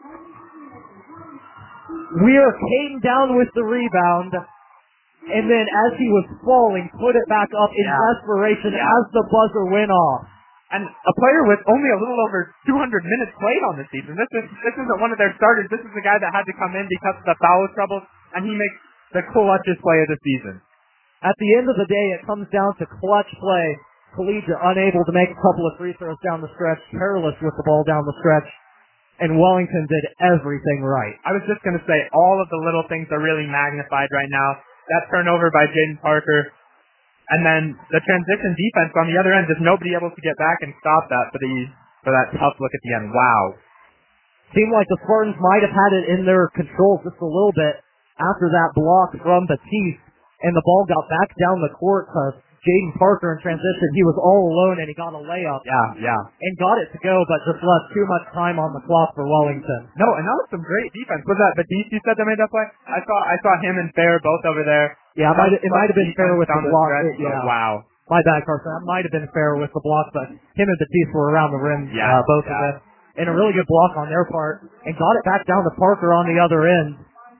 Weir came down with the rebound, and then as he was falling, put it back up in desperation as the buzzer went off. And a player with only a little over 200 minutes played on the season. This isn't one of their starters. This is the guy that had to come in because of the foul trouble, and he makes the clutchest play of the season. At the end of the day, it comes down to clutch play. Collegiate unable to make a couple of free throws down the stretch, careless with the ball down the stretch, and Wellington did everything right. I was just going to say, all of the little things are really magnified right now. That turnover by Jaden Parker, and then the transition defense on the other end, just nobody able to get back and stop that for that tough look at the end. Wow. Seemed like the Spartans might have had it in their control just a little bit after that block from Batiste, and the ball got back down the court to Jaden Parker in transition. He was all alone, and he got a layup. Yeah. And got it to go, but just left too much time on the clock for Wellington. No, and that was some great defense. Was that Batiste you said that made that play? I saw him and Fair both over there. Yeah, it might have been Fair with the block. Wow. My bad, Carson. That might have been Fair with the block, but him and Batiste were around the rim, both of them. And a really good block on their part, and got it back down to Parker on the other end.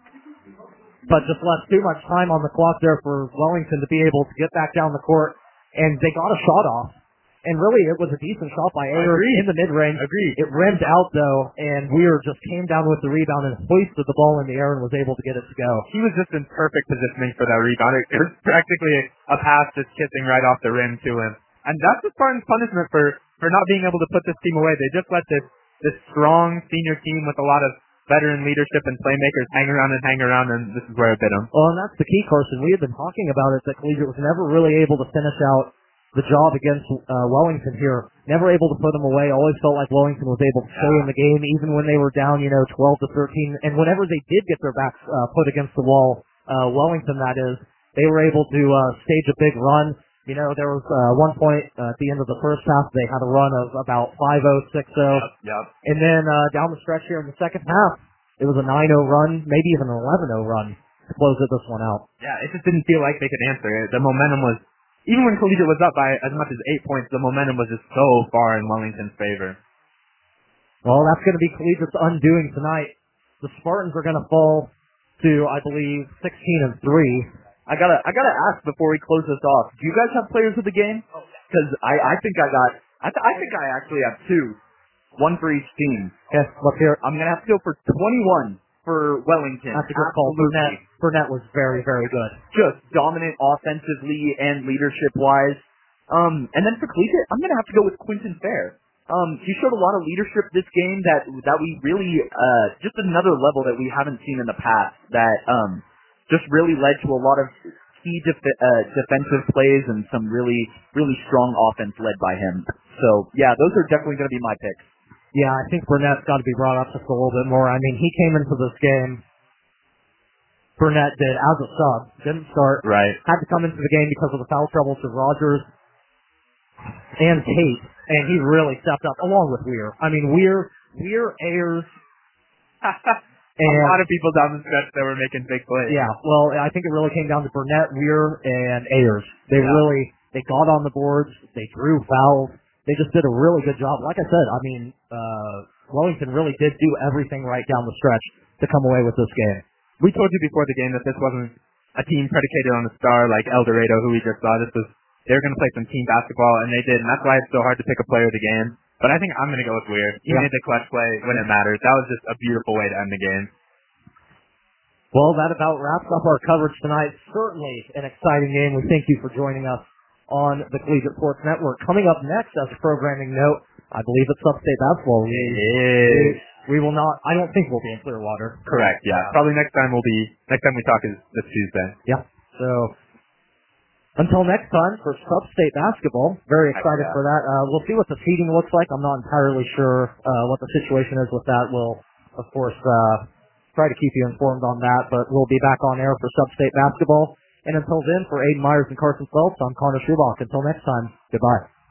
But just left too much time on the clock there for Wellington to be able to get back down the court, and they got a shot off. And really, it was a decent shot by Ayers in the mid-range. Agreed. It rimmed out, though, and Weir just came down with the rebound and hoisted the ball in the air and was able to get it to go. He was just in perfect positioning for that rebound. It was practically a pass just kissing right off the rim to him. And that's the Spartans' punishment for not being able to put this team away. They just let this strong senior team with a lot of veteran leadership and playmakers hang around, and this is where it bit them. Well, and that's the key, Carson. We had been talking about it, that Collegiate was never really able to finish out the job against Wellington here. Never able to put them away. Always felt like Wellington was able to stay in the game, even when they were down, 12 to 13. And whenever they did get their backs put against the wall, Wellington, that is, they were able to stage a big run. There was one point at the end of the first half, they had a run of about 5-0, 6-0. Yep. And then down the stretch here in the second half, it was a 9-0 run, maybe even an 11-0 run to close this one out. Yeah, it just didn't feel like they could answer it. The momentum was, even when Collegiate was up by as much as 8 points, the momentum was just so far in Wellington's favor. Well, that's going to be Collegiate's undoing tonight. The Spartans are going to fall to, I believe, 16-3. I gotta ask before we close this off. Do you guys have players of the game? Because I think I actually have two, one for each team. Yes, let's hear it. I'm gonna have to go for 21 for Wellington. That's a good call. Burnett was very, very good. Just dominant offensively and leadership wise. And then for Collegiate, I'm gonna have to go with Quentin Fair. He showed a lot of leadership this game that we really just another level that we haven't seen in the past. That just really led to a lot of key defensive plays and some really, really strong offense led by him. So, yeah, those are definitely going to be my picks. Yeah, I think Burnett's got to be brought up just a little bit more. I mean, he came into this game, Burnett did, as a sub. Didn't start. Right. Had to come into the game because of the foul troubles of Rogers and Tate, and he really stepped up, along with Weir. I mean, Weir, Ayers, A lot of people down the stretch that were making big plays. Yeah, well, I think it really came down to Burnett, Weir, and Ayers. They got on the boards, they drew fouls, they just did a really good job. Like I said, I mean, Wellington really did do everything right down the stretch to come away with this game. We told you before the game that this wasn't a team predicated on a star like El Dorado, who we just saw. They were going to play some team basketball, and they did, and that's why it's so hard to pick a player of the game. But I think I'm going to go with Weir. He made the clutch play when it mattered. That was just a beautiful way to end the game. Well, that about wraps up our coverage tonight. Certainly an exciting game. We thank you for joining us on the Collegiate Sports Network. Coming up next as a programming note, I believe it's Upstate Basketball. We will not, I don't think we'll be in Clearwater. Correct, yeah. Probably next time we talk is this Tuesday. Yeah. So, until next time for Upstate Basketball, very excited for that. We'll see what the seeding looks like. I'm not entirely sure what the situation is with that. We'll, of course, try to keep you informed on that, but we'll be back on air for Upstate Basketball. And until then, for Aiden Myers and Carson Phelps, I'm Connor Schubach. Until next time, goodbye.